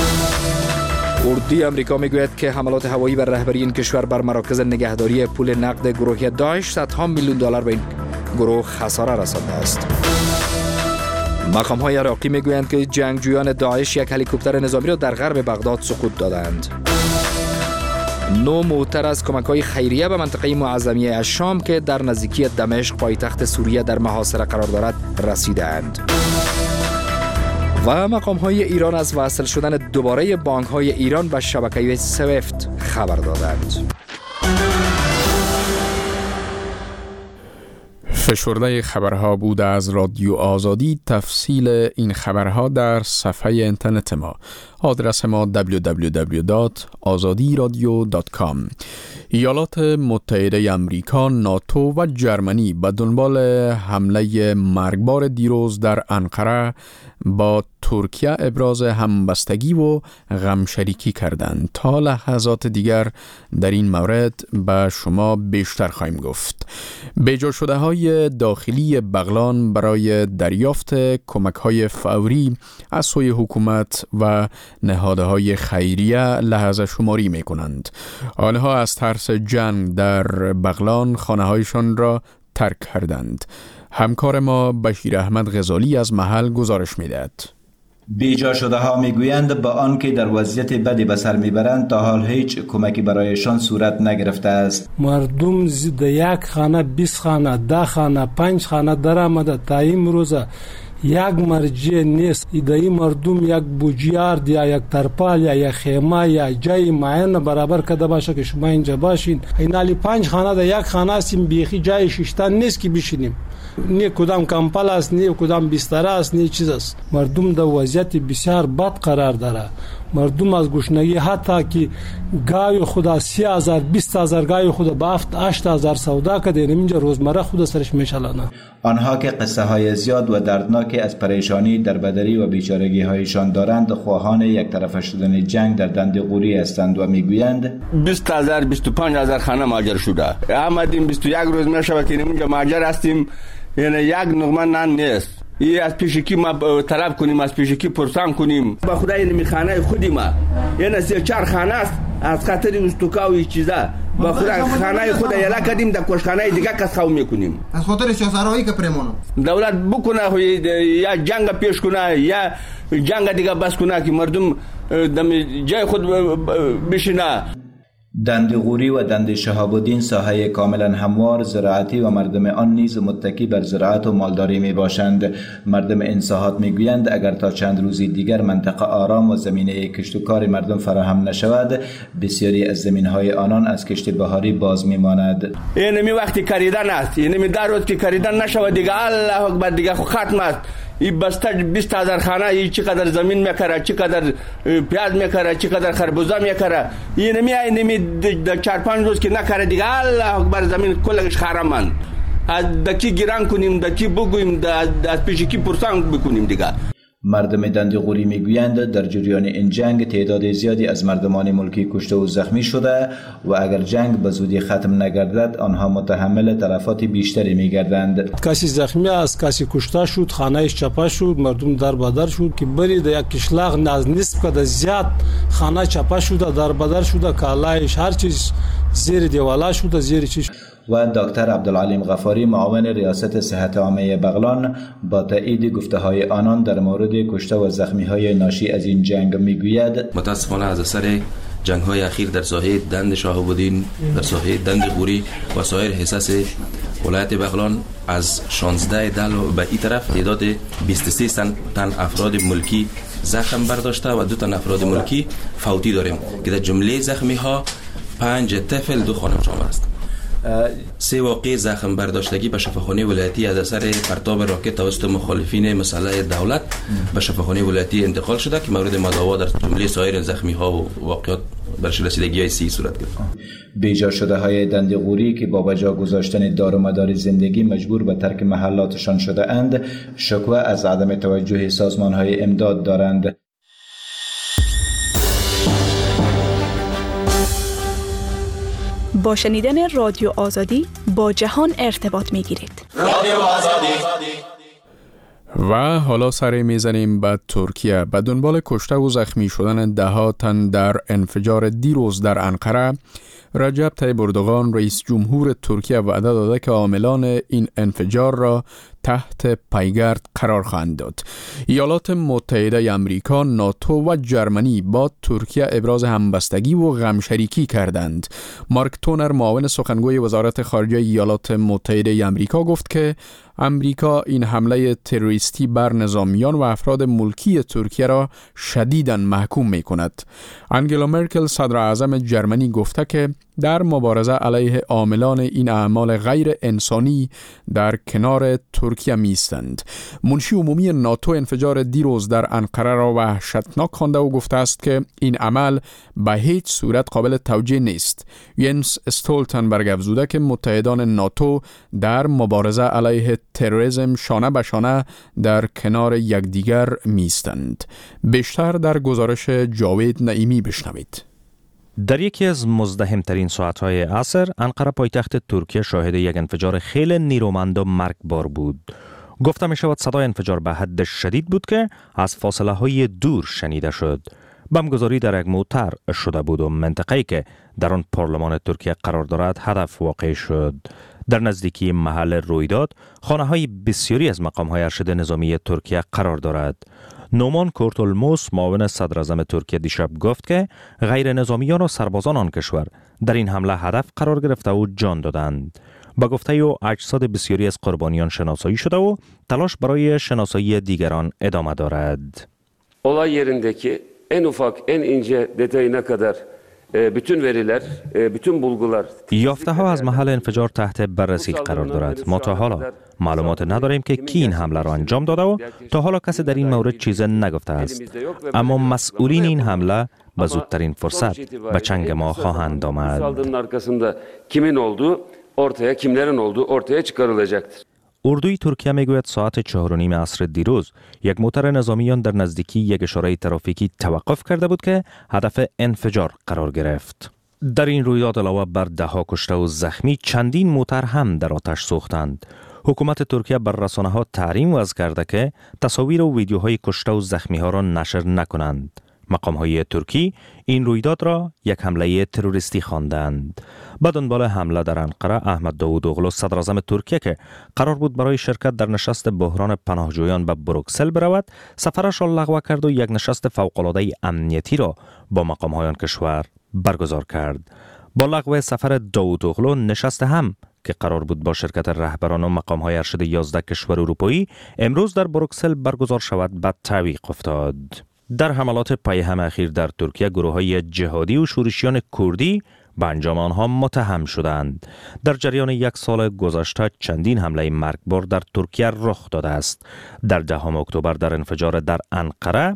اردوی آمریکا میگوید که حملات هوایی بر رهبری این کشور بر مراکز نگهداری پول نقد گروهی داعش صدها میلیون دلار به این گروه خساره رسانده است. مقام‌های عراقی میگویند که جنگجویان داعش یک هلیکوپتر نظامی را در غرب بغداد سقوط دادند. 9 موتر از کمک‌های خیریه به منطقه معظمیه الشام که در نزدیکی دمشق پایتخت سوریه در محاصره قرار دارد رسیدند. و مقام‌های ایران از وصل شدن دوباره بانک‌های ایران به شبکه سویفت خبر دادند. فشرده خبرها بود از رادیو آزادی. تفصیل این خبرها در صفحه اینترنت ما. آدرس ما www.azadiradio.com. ایالات متحده آمریکا، ناتو و جرمنی به دنبال حمله مرگبار دیروز در انقره با ترکیه ابراز همبستگی و غمشریکی کردند. تا لحظات دیگر در این مورد به شما بیشتر خواهیم گفت. بیجا شده های داخلی بغلان برای دریافت کمک های فوری از سوی حکومت و نهادهای خیریه لحظه شماری می کنند. آنها از ترس جنگ در بغلان خانه هایشان را ترک کردند. همکار ما بشیر احمد غزالی از محل گزارش می‌دهد. بیجا شده ها میگویند با آنکه در وضعیت بدی به سر میبرند تا حال هیچ کمکی برایشان صورت نگرفته است. مردم زد یک خانه 20 خانه 10 خانه 5 خانه در آمده تا امروز یک مرجع نیست. ایدایی مردم یک بوجیارد یا یک ترپال یا یک خیمه یا جای معین برابر کده باشه که شما اینجا باشین. اینالی 5 خانه در یک خانه هستیم، بیخی جای ششتن نیست که بشینیم. نه کدام کمپل است، نه کدام بستر است، نه چیز است. مردم در وضعیت بسیار بد قرار داره. مردم از گشنگی حتی که گای خدا 30,000 20,000 گای خدا به 7-8,000 سودا کده اینجا روزمره خود سرش میشلانه. آنها که قصه های زیاد و دردناکی از پریشانی در بدری و بیچارگی هایشان دارند خواهان یک طرفه شدن جنگ در دندقوری هستند و میگویند 20,000 25,000 خانه ماجر شده. آمدیم 21 روز میشه که اینجا ماجر هستیم، یعنی یک نغمه نان نیست. از پیشکی ما طلب کنیم، از پیشکی پرسان کنیم. با خدا این خانه خودی ما یعنی 3-4 خانه است از خاطر استوکا و چیزا. با خدا خانه خود یلا کردیم در کشخانه دیگه کس خو میکنیم از خاطر شاسرایی که پرمونو دولت بکنه یا جنگ پیش کنه یا جنگ دیگه بس کنه که مردم دم جای خود بشینه. دندقوری و دند شهاب الدین ساحه کاملا هموار زراعتی و مردم آن نیز متکی بر زراعت و مالداری می باشند. مردم این ساحات می گویند اگر تا چند روزی دیگر منطقه آرام و زمینه کشت و کار مردم فراهم نشود بسیاری از زمین های آنان از کشت بهاری باز می ماند. اینمی وقتی کریدن است، اینمی در روز که کریدن نشود دیگه الله اکبر دیگه خو ختم است. این بسته 20,000 خانه ای چقدر زمین میکره، چقدر پیاز میکره، چقدر خربوزه میکره. اینمی 4-5 روز که نکره دیگه الله اکبر زمین کلش خرمند. از دکی گیران کنیم، دکی بگویم، از پیشکی پرسان بکنیم دیگه. مردم دندقوری میگویند در جریان این جنگ تعداد زیادی از مردمان ملکی کشته و زخمی شده و اگر جنگ به زودی ختم نگردد آنها متحمل تلفات بیشتری میگردند. کسی زخمی است، کسی کشته شد، خانه‌اش چپه شد، مردم در بدر شد که بری در یک کشلاق ناز نصف کده زیاد خانه چپه شده، در بدر شده، کالایش هر چیز زیر دیوالا شده، زیر چیز. و دکتر عبدالعلیم غفاری معاون ریاست صحت عامه بغلان با تایید گفته‌های آنان در مورد کشته و زخمی‌های ناشی از این جنگ میگوید متاسفانه از اثر جنگ‌های اخیر در ساحه دند شهاب‌الدین، در ساحه دند غوری و سایر حصص ولایت بغلان از 16 دل به این طرف تعداد 23 تن افراد ملکی زخم برداشته و 2 تن افراد ملکی فوتی داریم که در جمله زخمی‌ها 5 طفل 2 خانم شامل است. 3 واقعه زخم برداشتگی به شفاخانه ولایتی از اثر پرتاب راکت توسط مخالفین مسلح دولت به شفاخانه ولایتی انتقال شده که مورد مداوا در جمله سایر زخمی ها و واقعات برش رسیدگی های 30 صورت گرفت. بیجا شده های دندقوری که با وجا گذاشتن دار و مدار زندگی مجبور به ترک محلاتشان شده اند شکوه از عدم توجه سازمان های امداد دارند. با شنیدن رادیو آزادی با جهان ارتباط می‌گیرید. رادیو آزادی. و حالا سر میزنیم به ترکیه. به دنبال کشته و زخمی شدن 10 تن در انفجار دیروز در انقره، رجب طیب اردوغان رئیس جمهور ترکیه وعده داده که عاملان این انفجار را تحت پیگرد قرار خواهند داد. ایالات متحده آمریکا، ناتو و جرمنی با ترکیه ابراز همبستگی و غمشریکی کردند. مارک تونر معاون سخنگوی وزارت خارجه ایالات متحده آمریکا گفت که امریکا این حمله تروریستی بر نظامیان و افراد ملکی ترکیه را شدیداً محکوم می کند. انگلا مرکل صدر اعظم جرمنی گفته که در مبارزه علیه عاملان این اعمال غیر انسانی در کنار ترکیه میستند. منشی عمومی ناتو انفجار دیروز در انقره را وحشتناک خوانده و گفته است که این عمل به هیچ صورت قابل توجیه نیست. ینس استولتنبرگ افزوده که متحدان ناتو در مبارزه علیه تروریسم شانه به شانه در کنار یکدیگر میستند. بیشتر در گزارش جاوید نعیمی بشنوید. در یکی از مزدحمترین ساعتهای عصر، انقره پایتخت ترکیه شاهد یک انفجار خیلی نیرومند و مرگبار بود. گفته می شود صدای انفجار به حد شدید بود که از فاصله های دور شنیده شد. بمبگذاری در یک موتر شده بود و منطقه‌ای که در آن پارلمان ترکیه قرار دارد هدف واقع شد. در نزدیکی محل رویداد خانه های بسیاری از مقام های ارشد نظامی ترکیه قرار دارد. نومان کورتولموس معاون صدر اعظم ترکیه دیشب گفت که غیر نظامیان و سربازان آن کشور در این حمله هدف قرار گرفته و جان dödand. با گفته او اجساد بسیاری از قربانیان شناسایی شده و تلاش برای شناسایی دیگران ادامه دارد. Olay yerindeki en ufak en ince detayına kadar bütün veriler, bütün bulgular. یافته ها از محل انفجار تحت بررسی قرار دارد. ما تا حالا معلومات نداریم که کی این حمله را انجام داده و تا حالا کسی در این مورد چیز نگفته است. اما مسئولین این حمله به زودترین فرصت به چنگ ما خواهند آمد. Kimin olduğu ortaya, kimlerin olduğu ortaya çıkarılacaktır. اردوی ترکیه میگوید ساعت 4:30 عصر دیروز یک موتر نظامیان در نزدیکی یک اشاره ترافیکی توقف کرده بود که هدف انفجار قرار گرفت. در این رویداد علاوه بر 10 کشته و زخمی چندین موتر هم در آتش سوختند. حکومت ترکیه بر رسانه‌ها تحریم وضع کرده که تصاویر و ویدیوهای کشته و زخمی ها را نشر نکنند. مقام‌های ترکی این رویداد را یک حمله تروریستی خواندند. به دنبال حمله در انقره، احمد داوودوغلو صدر اعظم ترکیه که قرار بود برای شرکت در نشست بحران پناهجویان به بروکسل برود، سفرش را لغو کرد و یک نشست فوق‌العاده امنیتی را با مقام‌های آن کشور برگزار کرد. با لغو سفر داوودوغلو، نشست هم که قرار بود با شرکت رهبران و مقام‌های ارشد 11 کشور اروپایی امروز در بروکسل برگزار شود به تعویق افتاد. در حملات پیهم اخیر در ترکیه گروه‌های جهادی و شورشیان کردی به انجام آنها متهم شدند. در جریان یک سال گذشته چندین حمله مرگبار در ترکیه رخ داده است. در 10 اکتبر در انفجار در انقره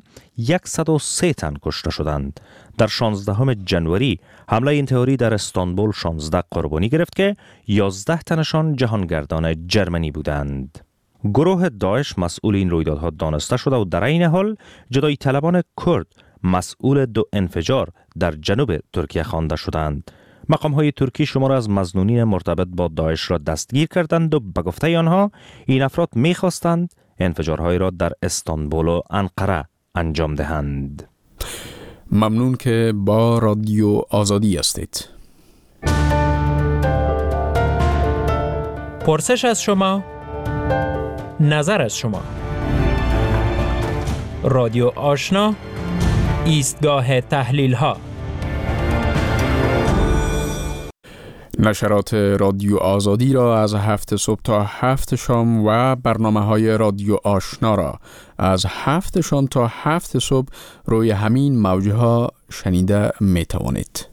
103 تن کشته شدند. در 16 ژانویه حمله انتحاری در استانبول 16 قربانی گرفت که 11 تنشان جهانگردان جرمنی بودند. گروه داعش مسئول این رویدادها دانسته شده و در این حال جدایی طلبان کرد مسئول 2 انفجار در جنوب ترکیه خوانده شدند. مقام‌های ترکی شمار از مظنونین مرتبط با داعش را دستگیر کردند و به گفته آنها این افراد می‌خواستند انفجارهای را در استانبول و انقره انجام دهند. ممنون که با رادیو آزادی هستید. پرسش از شما، نظر از شما. رادیو آشنا، ایستگاه تحلیل ها. نشرات رادیو آزادی را از 7 صبح تا 7 شام و برنامه‌های رادیو آشنا را از 7 شام تا 7 صبح روی همین موج‌ها شنیده می‌توانید.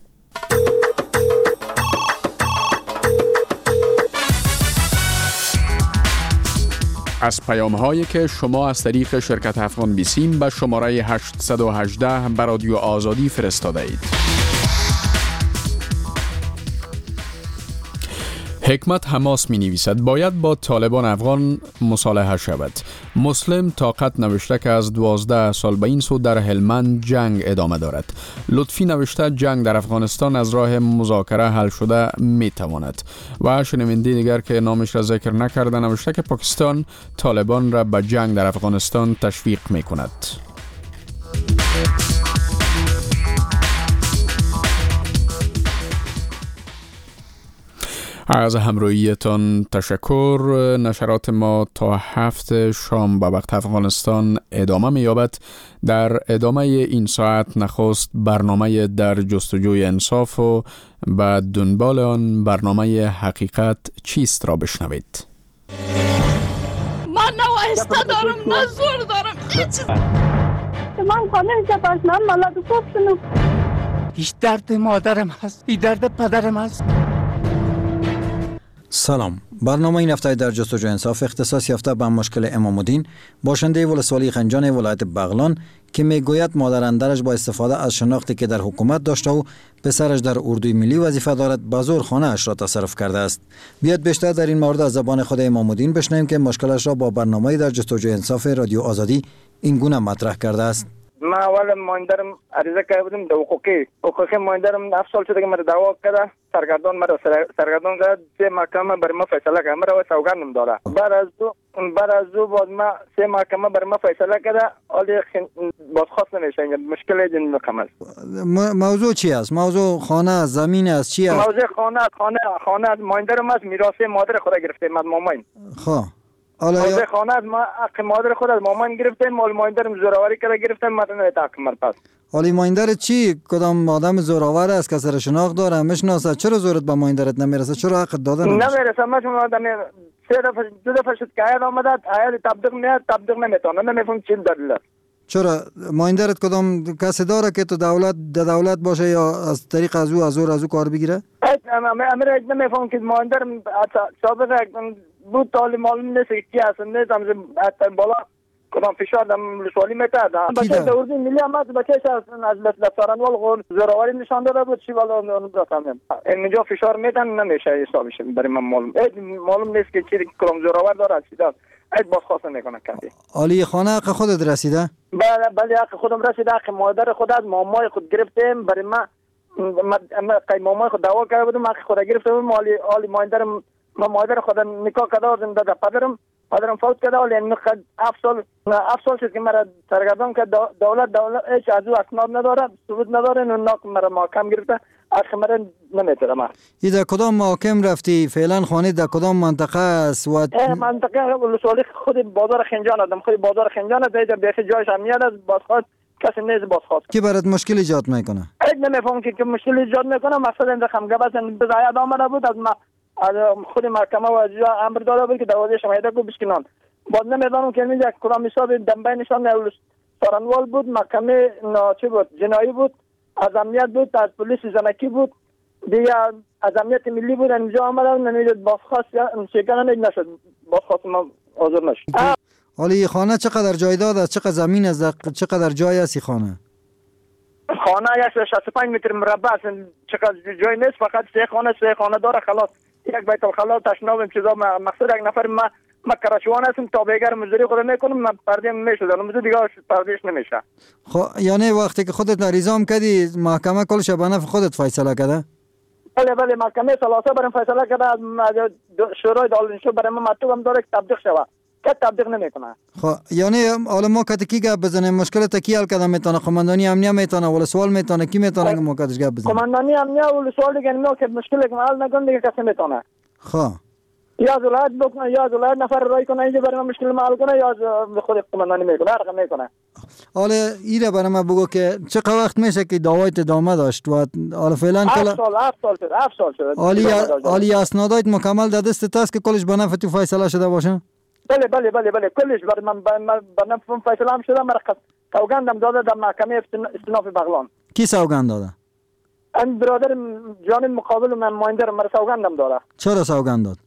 از پیام‌هایی که شما از طریق شرکت افغان بیسیم به شماره 818 به رادیو آزادی فرستاده اید. حکمت حماس می نویسد باید با طالبان افغان مصالحه شود. مسلم طاقت نوشته که از 12 سال به این سو در هلمند جنگ ادامه دارد. لطفی نوشته جنگ در افغانستان از راه مذاکره حل شده می تواند. و شنونده دیگر که نامش را ذکر نکرده نوشته که پاکستان طالبان را به جنگ در افغانستان تشویق می کند. از همراهیتان تشکر. نشرات ما تا 7 شام به وقت افغانستان ادامه می‌یابد. در ادامه این ساعت نخست برنامه در جستجوی انصاف و به دنبال آن برنامه حقیقت چیست را بشنوید. من نوایسته دارم، من زور دارم. من خانه جباشنام ملاد خوب شنو. هیچ درد مادرم هست، این درد پدرم هست. سلام. برنامه این هفته در جستجوی انصاف اختصاص یافته به مشکل امام الدین باشنده ولسوالی خنجان ولایت بغلان که میگوید مادر اندرش با استفاده از شناختی که در حکومت داشته و پسرش در اردوی ملی وظیفه دارد به زور خانه اش را تصرف کرده است. بیاد بیشتر در این مورد از زبان خود امام الدین بشنویم که مشکلش را با برنامه در جستجوی انصاف رادیو آزادی این گونه مطرح کرده است. من اول مایندرم عریضه کرده بودم در حقوقی مایندرم 7 سال شده که مرا دعوا کرده، سرگردان مرا سرگردان کرد، 3 محکمه برای ما فیصله کرد، مرا سوگندم داره. بعد از دو باز ما 3 محکمه برای ما فیصله کرده، حالی بازخواست نمیشه. مشکل این رقم است. موضوع چی است؟ موضوع خانه است، زمین است، چی است؟ موضوع خانه است. مایندرم است، میراث مادر خود گرفته مامان. خب موضوع خانه است، ما حق مادر خود از مامان گرفتیم، مال مایندرم زوراوری کرده گرفتیم، مردم حق مرپس. حالی مایندر چی؟ کدام آدم زوراور است که سر شناخت داره میشناسه؟ چرا زورت به مایندرت نمیرسه؟ چرا حق دادن نمیرسه؟ من شما آدم 2 دفعه شد که آید آمده، آید تبلیغ میاد، تبلیغ نمیتونه، نمیفهم چی دلیل است. چرا مایندرت کدام کسی داره که تو دولت باشه یا از طریق از او کار بگیره؟ امر نمیفهم که مایندر سابقه بود تعلیم معلوم نیست کی هستن، نیست بالا کدام فشار دم ولسوالی میتاد. بچه دوردی ملی آمد، بچه‌ش از لفظارنوال غور زوراوری نشان داده بود، چی والا اون دادم. اینجا فشار میدن نمیشه حسابش برای من معلوم نیست که چی کدام زوراور داره چیزا. اید بازخواست نمیکنه کسی. علی خانه حق خودت رسیده؟ بله حق خودم رسیده، حق مادر خود از مامای خود گرفتم، برای ما مامای خود دعوا کرده بودم، حق خود گرفتم. علی مادر خود نکاح کرده بود، داده پدرم فوت کرده، ولی 7 سال شد که مرا سرگردان کرد. دولت هیچ از او اسناد نداره، ثبوت نداره، ناک مرا محکم گرفته، حق مرا نمیتونه. ما در کدام محکم رفتی؟ فعلا خانه در کدام منطقه است؟ منطقه ولسوالی خود بازار خنجان ادم، خود بازار خنجان است، بیخی جایش امنیت است، بازخواست کسی نیست بازخواست. کی برات مشکل ایجاد میکنه؟ نمیفهم که مشکل ایجاد میکنه. مثلا این رقم گبس بزاید آمده بود از خود محکمه و اجرا امر داده بود که دروازه شمایده کو بشکنان. باز نمیدانم که اینجا کدام حساب دنبه نشان سارنوال بود، محکمه چی بود، جنایی بود، از امنیت بود، از پلیس زنکی بود، دیگه از امنیت ملی بود. اینجا آمده نمیدید بازخواست شکن نشد، بازخواست ما حاضر نشد. حالی خانه چقدر جایداد است؟ چقدر زمین است؟ چقدر جای است خانه؟ خانه 65 متر مربع است، چقدر جای نیست، فقط 3 خانه داره خلاص. یک بیت الخلا تشناب چیزا. مقصود یک نفر ما ما کراچوان هستم تابعگر مزدوری خود میکنم من پرده میشدم مزدور دیگه پردهش نمیشه. خب یعنی وقتی که خودت نریزام کردی محکمه کلش به نفع خودت فیصله کرده؟ بله محکمه ثلاثه برام فیصله کرده از شورای دارالانشا برای من مکتوب هم داره که تبدیق شود که تبدیق نمیکنه. خب یعنی حالا ما کتی کی گپ بزنیم مشکل تا کی حل کردن میتونه قماندانی امنیه میتونه ولی سوال میتونه کی میتونه که ما کتش گپ بزنیم قماندانی امنیه ولی سوال دیگه نمیشه که مشکلی که حل نکنه دیگه کسی میتونه. خب یا ولایت بکنه یا ولایت نفر رای کنه اینجا برای من مشکل حل کنه یا خود قماندانی میکنه هر رقم میکنه. حالا ایره برای ما بگو که چقدر وقت میشه که دعوایت ادامه داشت و حالا فعلا کلا 7 سال شد. حالی اسنادات مکمل در دستت است که کلش به نفع تو فیصله شده باشه؟ بله کلش برای من به نفع فیصله هم شده. مرا سوگندم داده در محکمه استیناف بغلان. کی سوگند داده؟ این برادر جانب مقابل من مایندر مرا سوگندم داده. چرا سوگند داد؟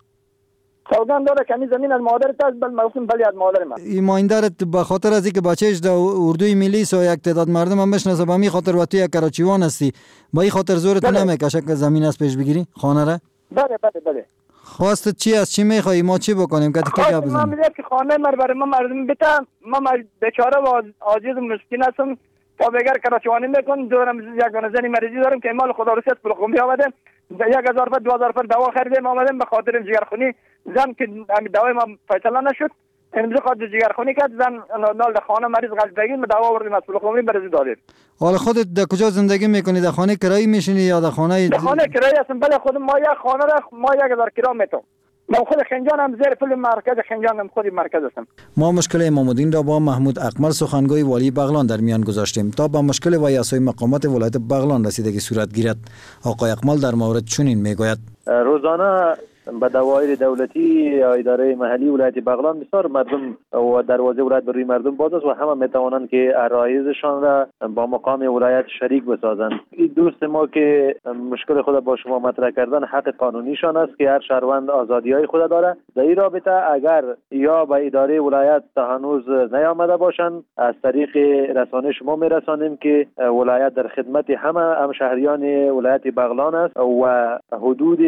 سوگند داده که این زمین از مادرت است بل از مادر من. این مایندرت به خاطر از اینکه بچهش در اردوی ملی سو یک تعداد مردم هم بشناسه به می خاطر و تو یک کراچیوان هستی با این خاطر زورت نمیکشه که زمین از پیش بگیری خانه را؟ بله. خواستت چی از چی میخوای ما چی بکنیم که کی گپ بزنیم؟ من میگم که خانه برای من مردم بتم من بیچاره و عاجز و مسکین هستم تا بگر کراچوانی میکنم دورم یک زنی مریضی دارم که مال خدا رسید پول خونی آمدم 1000 تا 2000 تا دوا خریدم آمدم به خاطر جگرخونی زن که دوای ما فیصله نشد امروز خاطر جگرخونی کرد زن نال خانه مریض قلبگی دوا آوردیم از پول خونی برای دادیم. حالا خودت در کجا زندگی میکنی؟ در خانه کرایی میشینی یا در خانه کرایی هستم؟ بله خودم ما یک خانه را ما 1000 کرا میتونم. ما خود خنجان هم زیر پل مرکز خنجان هم خودی مرکز هستم. ما مشکل امام الدین را با محمود اکمل سخنگوی والی بغلان در میان گذاشتیم تا با مشکل و یاسای مقامات ولایت بغلان رسیدگی صورت گیرد. آقای اکمل در مورد چنین میگوید: روزانه به دوایر دولتی یا اداره محلی ولایت بغلان بسیار مردم و دروازه ولایت بر روی مردم باز است و همه میتوانند که عرایضشان را با مقام ولایت شریک بسازند. این دوست ما که مشکل خود با شما مطرح کردن حق قانونیشان است که هر شهروند آزادی‌های خود داره. در این رابطه اگر یا به اداره ولایت تا هنوز نیامده باشند از طریق رسانه شما میرسانیم که ولایت در خدمت همه شهریان ولایت بغلان است و حدود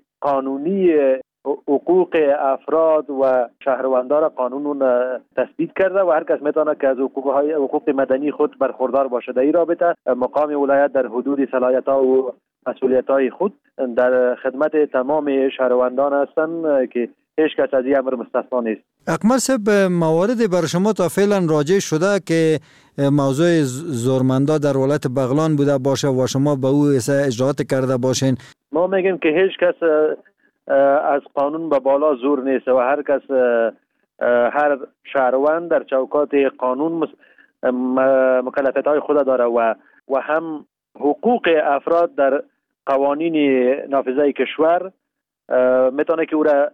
قانونی حقوق افراد و شهروندان را قانون تثبیت کرده و هر کس میتونه که از حقوق مدنی خود برخوردار باشه. در این رابطه مقام ولایت در حدود صلاحیت‌ها و مسئولیت‌های خود در خدمت تمام شهروندان هستند که هیچ کس از این امر مستثنا نیست. اکمل صاحب، مواردی بر شما تا فعلا راجع شده که موضوع زورمندا در ولایت بغلان بوده باشه و شما به او اجراعات کرده باشین؟ ما میگیم که هیچ کس از قانون به بالا زور نیست و هر کس هر شهروند در چوکات قانون مکلفیت‌های خود داره و هم حقوق افراد در قوانین نافذه کشور میتونه که او را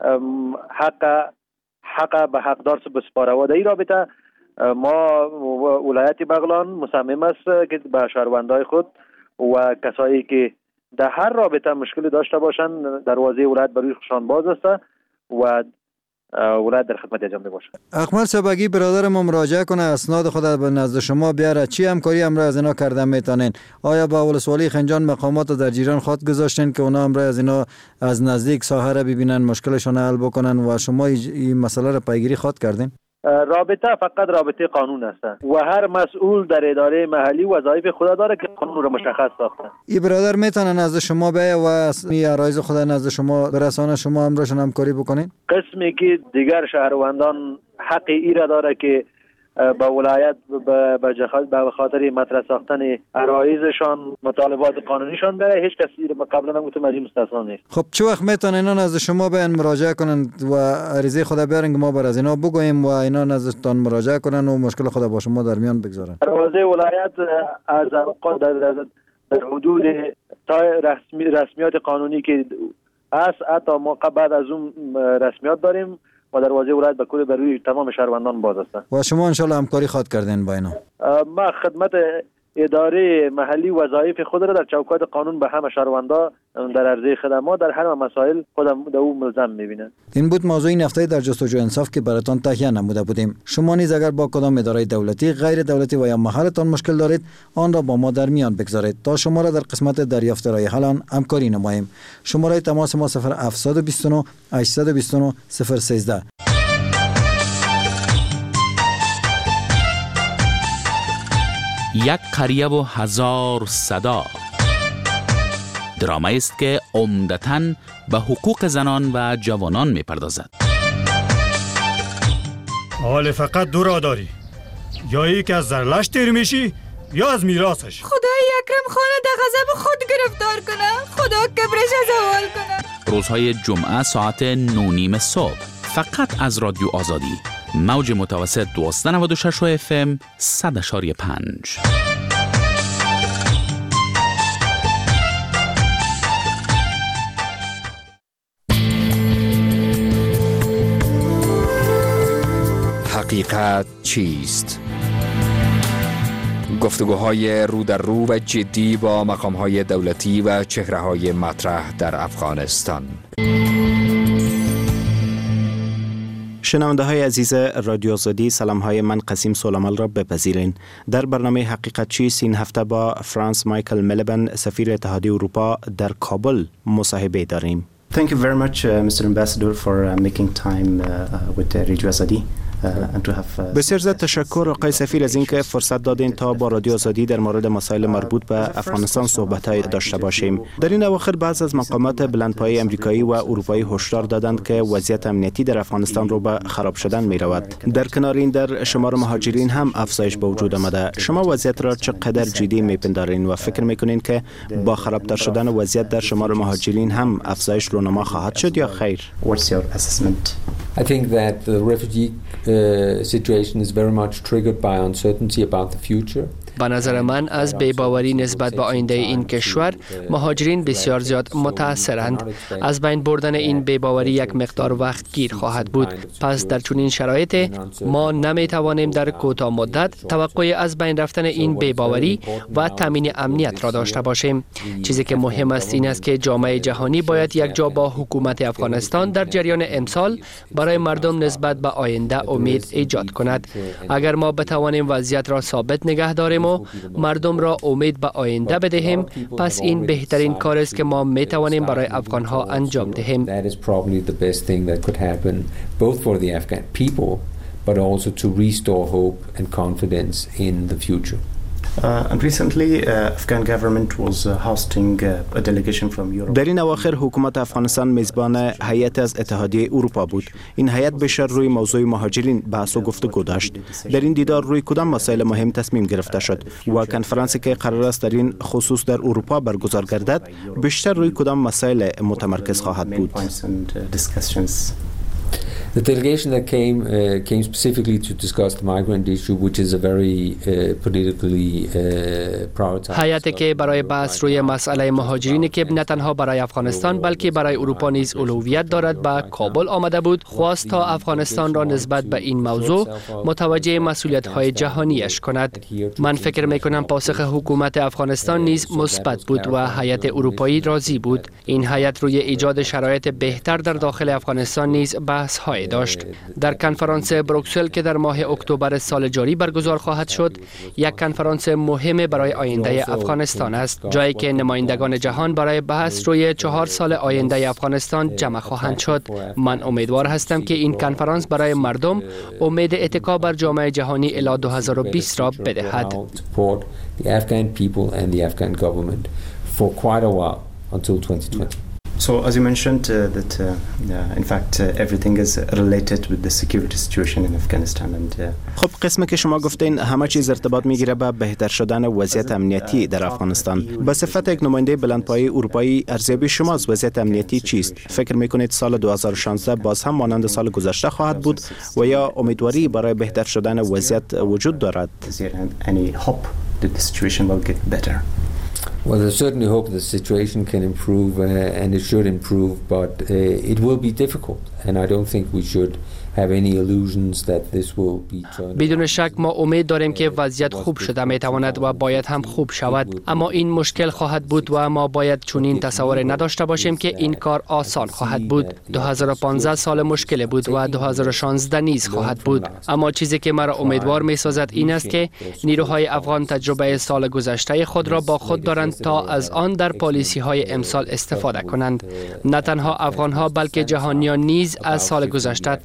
حق به حقدار بسپاره و در این رابطه ما ولایت بغلان مصمم است که به شهروندای خود و کسایی که در هر رابطه مشکلی داشته باشند دروازه ولایت برای خودشان باز است و ولایت در خدمت انجام باشه. اکمل صاحب، برادر ما مراجعه کنه اسناد خود به نزد شما بیاره، چی همکاری امر از اینا کرده میتونین؟ آیا با ولسوالی خنجان مقامات در جیران خود گذاشتین که اونا امر از اینا از نزدیک ساحه را ببینن مشکلشون حل بکنن و شما این مسئله را پیگیری خود کردین؟ رابطه فقط رابطه قانون است و هر مسئول در اداره محلی وظایف خود داره که قانون رو مشخص ساخته. این برادر میتونه نزد شما بیایه و عرایض خود نزد شما برسانه، شما امرشون همکاری بکنین؟ قسمی که دیگر شهروندان حق ای را داره که با ولایت به خاطر مطرح ساختن عرایضشان مطالبات قانونیشان بره، هیچ کسی قبلا نگفتم از این مستثنا نیست. خب چه وقت میتونن اینا نزد شما بیان مراجعه کنن و عریضه خود بیارن که ما بر از اینا بگوییم و اینا نزدتان مراجعه کنن و مشکل خود با شما در میان بگذارن؟ عرایض ولایت از در حدود تا رسمیات قانونی که است، حتی ما بعد از اون رسمیات داریم و دروازه ولایت به کل بر روی تمام شهروندان باز است. و شما انشالله همکاری خود کردین با اینا؟ ما خدمت اداره محلی وظایف خود را در چوکات قانون به همه شهروندان در عرضه خدمات در هر مسائل خودم در او ملزم می‌بینم. این بود موضوع این هفته در جستجو انصاف که براتون تهیه نموده بودیم. شما نیز اگر با کدام اداره دولتی، غیر دولتی و یا محلتان مشکل دارید، آن را با ما در میان بگذارید تا شما را در قسمت دریافت رای حل آن همکاری نماییم. شماره تماس ما 0729 829 013. یک قریه و هزار صدا. درامایی است که عمدتاً به حقوق زنان و جوانان می‌پردازد. حال فقط دو راه داری، یا ای که از زرلش تیر میشی یا از میراثش. خدای اکرم خانه در غضب خود گرفتار کنه، خدا کبرش زوال کنه. روزهای جمعه ساعت 9:30 صبح فقط از رادیو آزادی، موج متوسط 1296 FM 100.5. حقیقت چیست؟ گفتگوهای رو در رو و جدی با مقامهای دولتی و چهره‌های مطرح در افغانستان. شنونده های عزیز رادیو آزادی، سلام های من قسیم سولمال را بپذیرین. در برنامه حقیقت چیست این هفته با فرانس مایکل ملیبن، سفیر اتحادیه اروپا در کابل مصاحبه داریم. Thank you very much, Mr. Ambassador, for making time with Radio Azadi. بسیار زیاد تشکر آقای سفیر از اینکه فرصت دادین تا با رادیو آزادی در مورد مسائل مربوط به افغانستان صحبت‌های داشته باشیم. در این اواخر بعض از مقامات بلندپایه آمریکایی و اروپایی هشدار دادند که وضعیت امنیتی در افغانستان رو به خراب شدن می‌رود. در کنار این در شمار مهاجرین هم افزایش به وجود آمده. شما وضعیت را چقدر جدی می‌پندارین و فکر می‌کنین که با خرابتر شدن وضعیت در شمار مهاجرین هم افزایش رونما خواهد شد یا خیر؟ What's your assessment? I think that the refugee situation is very much triggered by uncertainty about the future. به نظر من از بی‌باوری نسبت به آینده این کشور مهاجرین بسیار زیاد متاثرند. از بین بردن این بی‌باوری یک مقدار وقت گیر خواهد بود. پس در چنین شرایط ما نمی‌توانیم در کوتاه مدت توقع از بین رفتن این بی‌باوری و تامین امنیت را داشته باشیم. چیزی که مهم است این است که جامعه جهانی باید یک جا با حکومت افغانستان در جریان امسال برای مردم نسبت به آینده امید ایجاد کند. اگر ما بتوانیم وضعیت را ثابت نگه داریم و مردم را امید به آینده بدهیم، پس این بهترین کار است که ما می توانیم برای افغان ها انجام دهیم. That is probably the best thing that could happen both for the Afghan people but also to restore hope and confidence in the future. And recently, Afghan government was hosting a delegation from Europe. در این اواخر حکومت افغانستان میزبان هیئت از اتحادیه اروپا بود. این هیئت بیشتر روی موضوع مهاجرین بحث و گفتگو داشت. در این دیدار روی کدام مسائل مهم تصمیم گرفته شد و کنفرانسی که قرار است در این خصوص در اروپا برگزار گردد بیشتر روی کدام مسائل متمرکز خواهد بود؟ The delegation that came specifically to discuss the migrant issue, which is a very politically prioritized. هیئتی که برای بحث روی مسئله مهاجرین که نه تنها برای افغانستان بلکه برای اروپا نیز اولویت دارد به کابل آمده بود، خواست تا افغانستان را نسبت به این موضوع متوجه مسئولیت‌های جهانیش کند. من فکر می‌کنم پاسخ حکومت افغانستان نیز مثبت بود و هیئت اروپایی راضی بود. این هیئت روی ایجاد شرایط بهتر در داخل افغانستان نیز بحث‌های داشت. در کنفرانس بروکسل که در ماه اکتبر سال جاری برگزار خواهد شد، یک کنفرانس مهم برای آینده افغانستان است، جایی که نمایندگان جهان برای بحث روی 4 سال آینده افغانستان جمع خواهند شد. من امیدوار هستم که این کنفرانس برای مردم امید اتکا بر جامعه جهانی الی 2020 را بدهد. So, as you mentioned, that in fact everything is related with the security situation in Afghanistan and خب قسمی که شما گفتین همه چیز ارتباط میگیره به بهتر شدن وضعیت امنیتی در افغانستان. به صفت یک نماینده بلندپایه اروپایی، ارزیابی شما از وضعیت امنیتی چیست؟ فکر میکنید سال 2016 باز هم مانند سال گذشته خواهد بود و یا امیدواری برای بهتر شدن وضعیت وجود دارد؟ Any hope that the situation will get better? Well, I certainly hope the situation can improve and it should improve, but it will be difficult, and I don't think we should have any illusions that this will be turned. بدون شک ما امید داریم که وضعیت خوب شده میتواند و باید هم خوب شود، اما این مشکل خواهد بود و ما باید چنین تصور نداشته باشیم که این کار آسان خواهد بود. 2015 سال مشکل بود و 2016 نیز خواهد بود، اما چیزی که مرا امیدوار میسازد این است که نیروهای افغان تجربه سال گذشته خود را با خود دارند تا از آن در پالیسی های امسال استفاده کنند. نه تنها افغان ها بلکه جهانیان نیز از سال گذشته تجربه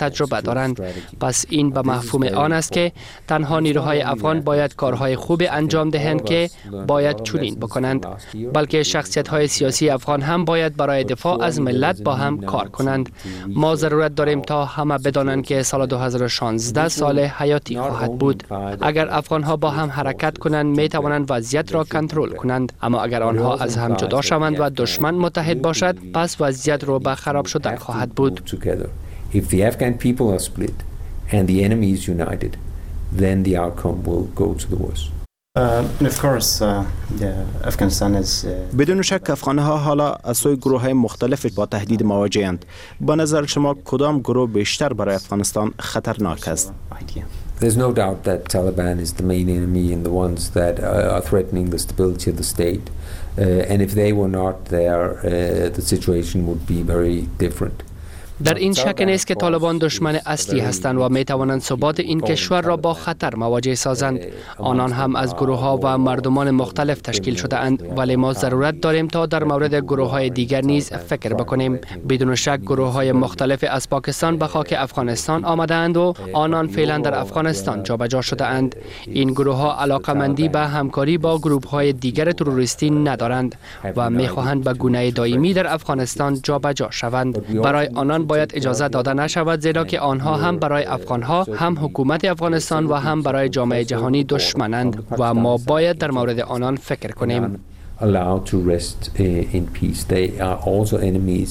ندارند. پس این به مفهوم آن است که تنها نیروهای افغان باید کارهای خوب انجام دهند که باید چنین بکنند، بلکه شخصیت‌های سیاسی افغان هم باید برای دفاع از ملت با هم کار کنند. ما ضرورت داریم تا همه بدانند که سال 2016 سال حیاتی خواهد بود. اگر افغان‌ها با هم حرکت کنند می توانند وضعیت را کنترل کنند، اما اگر آنها از هم جدا شوند و دشمن متحد باشد، پس وضعیت رو به خراب شدن خواهد بود. If the Afghan people are split and the enemy is united, then the outcome will go to the worst. And of course, Afghanistan is بدون شک افغانها حالا از سوی گروه‌های مختلف با تهدید مواجه‌اند. با نظر شما کدام گروه بیشتر برای افغانستان خطرناک است؟ There's no doubt that Taliban is the main enemy and the ones that are threatening the stability of the state. And if they were not there, the situation would be very different. در این شک نیست که طالبان دشمن اصلی هستند و می توانند ثبات این کشور را با خطر مواجه سازند. آنان هم از گروه‌ها و مردمان مختلف تشکیل شده اند، ولی ما ضرورت داریم تا در مورد گروه‌های دیگر نیز فکر بکنیم. بدون شک گروه‌های مختلف از پاکستان به خاک افغانستان آمدند و آنان فعلا در افغانستان جابجا شده اند. این گروه‌ها علاقه‌مندی به همکاری با گروه‌های دیگر تروریستی ندارند و می‌خواهند به گونه دائمی در افغانستان جابجا شوند. برای آنان باید اجازه داده نشود، زیرا که آنها هم برای افغانها، هم حکومت افغانستان و هم برای جامعه جهانی دشمنند و ما باید در مورد آنان فکر کنیم. Allowed to rest in peace. They are also enemies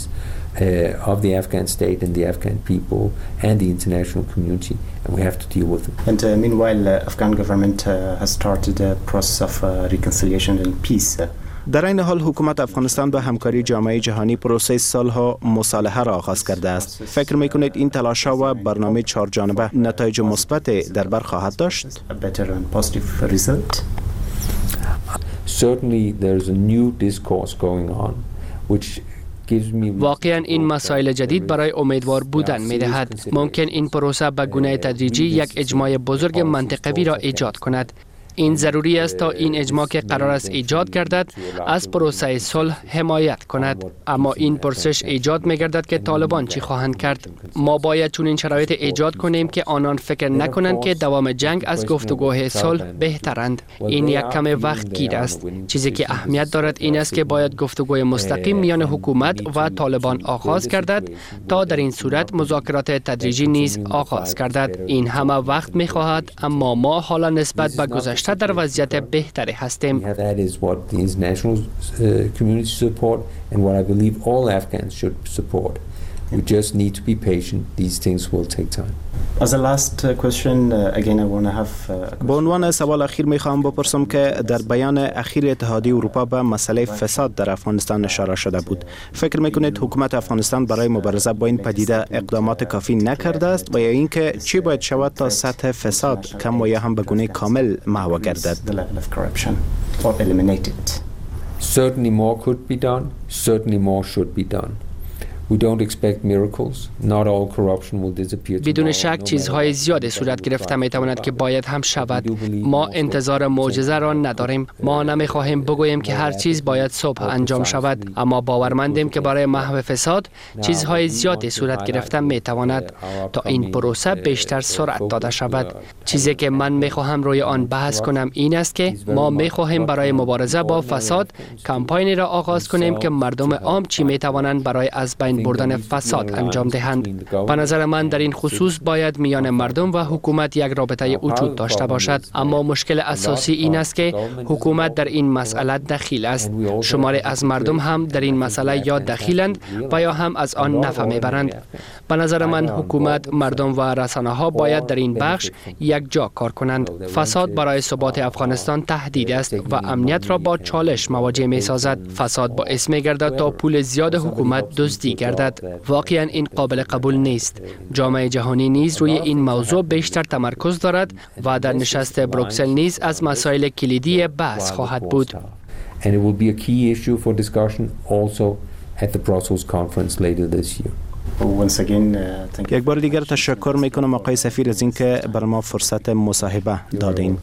of the Afghan state and the Afghan people and the international community, and we have to deal with them. And meanwhile, Afghan government has started a process of reconciliation and peace. در این حال حکومت افغانستان به همکاری جامعه جهانی پروسه صلح و مصالحه را آغاز کرده است. فکر می‌کنید این تلاش‌ها و برنامه چهار جانبه نتایج مثبت در بر خواهد داشت؟ Certainly there's a new discourse going on which واقعا این مسائل جدید برای امیدوار بودن می دهد. ممکن این پروسه به گونه تدریجی یک اجماع بزرگ منطقوی را ایجاد کند. این ضروری است تا این اجماع که قرار است ایجاد گردد از پروسه صلح حمایت کند. اما این پرسش ایجاد می گردد که طالبان چی خواهند کرد. ما باید چون این شرایط ایجاد کنیم که آنان فکر نکنند که دوام جنگ از گفتگوهای صلح بهترند. این یک کم وقت گیر است. چیزی که اهمیت دارد این است که باید گفتگوی مستقیم میان حکومت و طالبان آغاز گردد تا در این صورت مذاکرات تدریجی نیز آغاز گردد. این همه وقت می خواهد، اما ما حالا نسبت به گذشته در وضعیت بهتری هستیم. That is what the international community support and what I believe all Afghans should support. We just need to be patient. These things will take time. As a last question, again I want to have به عنوان سوال اخیر میخوام بپرسم که در بیان اخیر اتحادیه اروپا به مسئله فساد در افغانستان اشاره شده بود. فکر میکنید حکومت افغانستان برای مبارزه با این پدیده اقدامات کافی نکرده است و یا اینکه چی باید شود تا سطح فساد کم و یا هم به گونه کامل محو گردد؟ Certainly more could be done. Certainly more should be done. We don't expect miracles. Not all corruption will disappear. بدون شک چیزهای زیادی صورت گرفته می تواند که باید هم شود. ما انتظار معجزه را نداریم. ما نمیخواهیم بگوییم که هر چیز باید صبح انجام شود، اما باورمندیم که برای محو فساد چیزهای زیادی صورت گرفته می تواند تا این پروسه بیشتر سرعت داده شود. چیزی که من میخواهم روی آن بحث کنم این است که ما میخواهیم برای مبارزه با فساد کمپاینی را آغاز کنیم که مردم عام چی می توانند برای از بین بردن فساد انجام دهند. به نظر من در این خصوص باید میان مردم و حکومت یک رابطه وجود داشته باشد، اما مشکل اساسی این است که حکومت در این مسئله دخیل است. شماری از مردم هم در این مسئله یا دخیلند و یا هم از آن نفع میبرند. به نظر من حکومت، مردم و رسانه ها باید در این بخش یک جا کار کنند. فساد برای ثبات افغانستان تهدید است و امنیت را با چالش مواجه می سازد. فساد باعث می گردد تا پول زیاد حکومت دزدی گردد. واقعا این قابل قبول نیست. جامعه جهانی نیز روی این موضوع بیشتر تمرکز دارد و در نشست بروکسل نیز از مسائل کلیدی بحث خواهد بود. And it will be a key issue for discussion also at the Brussels conference later this year. یک بار دیگر تشکر میکنم آقای سفیر از اینکه بر ما فرصت مصاحبه دادین.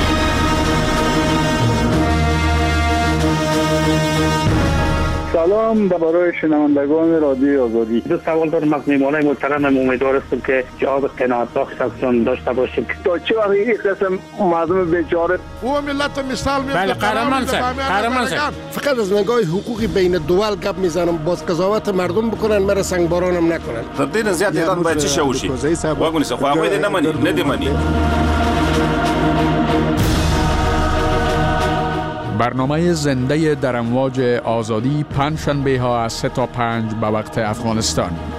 سلام، سلام برای شنوندگان رادیو آزادی. دو سوال دارم از میهمانای محترم. امیدوار هستم که جواب قناعت بخش ازشون داشته باشیم. تا چه وقت این قسم مردم بیچاره او ملت مثال میاد. بله قهرمان صاحب فقط از نگاه حقوقی بین دول گپ میزنم، باز قضاوت مردم بکنن، مرا سنگبارانم نکنن. تدین زیاد ایران باید چی شوشی؟ واگونی سه خو هغوی دې نه مني نه دې مني. برنامه زنده در امواج آزادی پنجشنبه ها از 3 تا 5 به وقت افغانستان.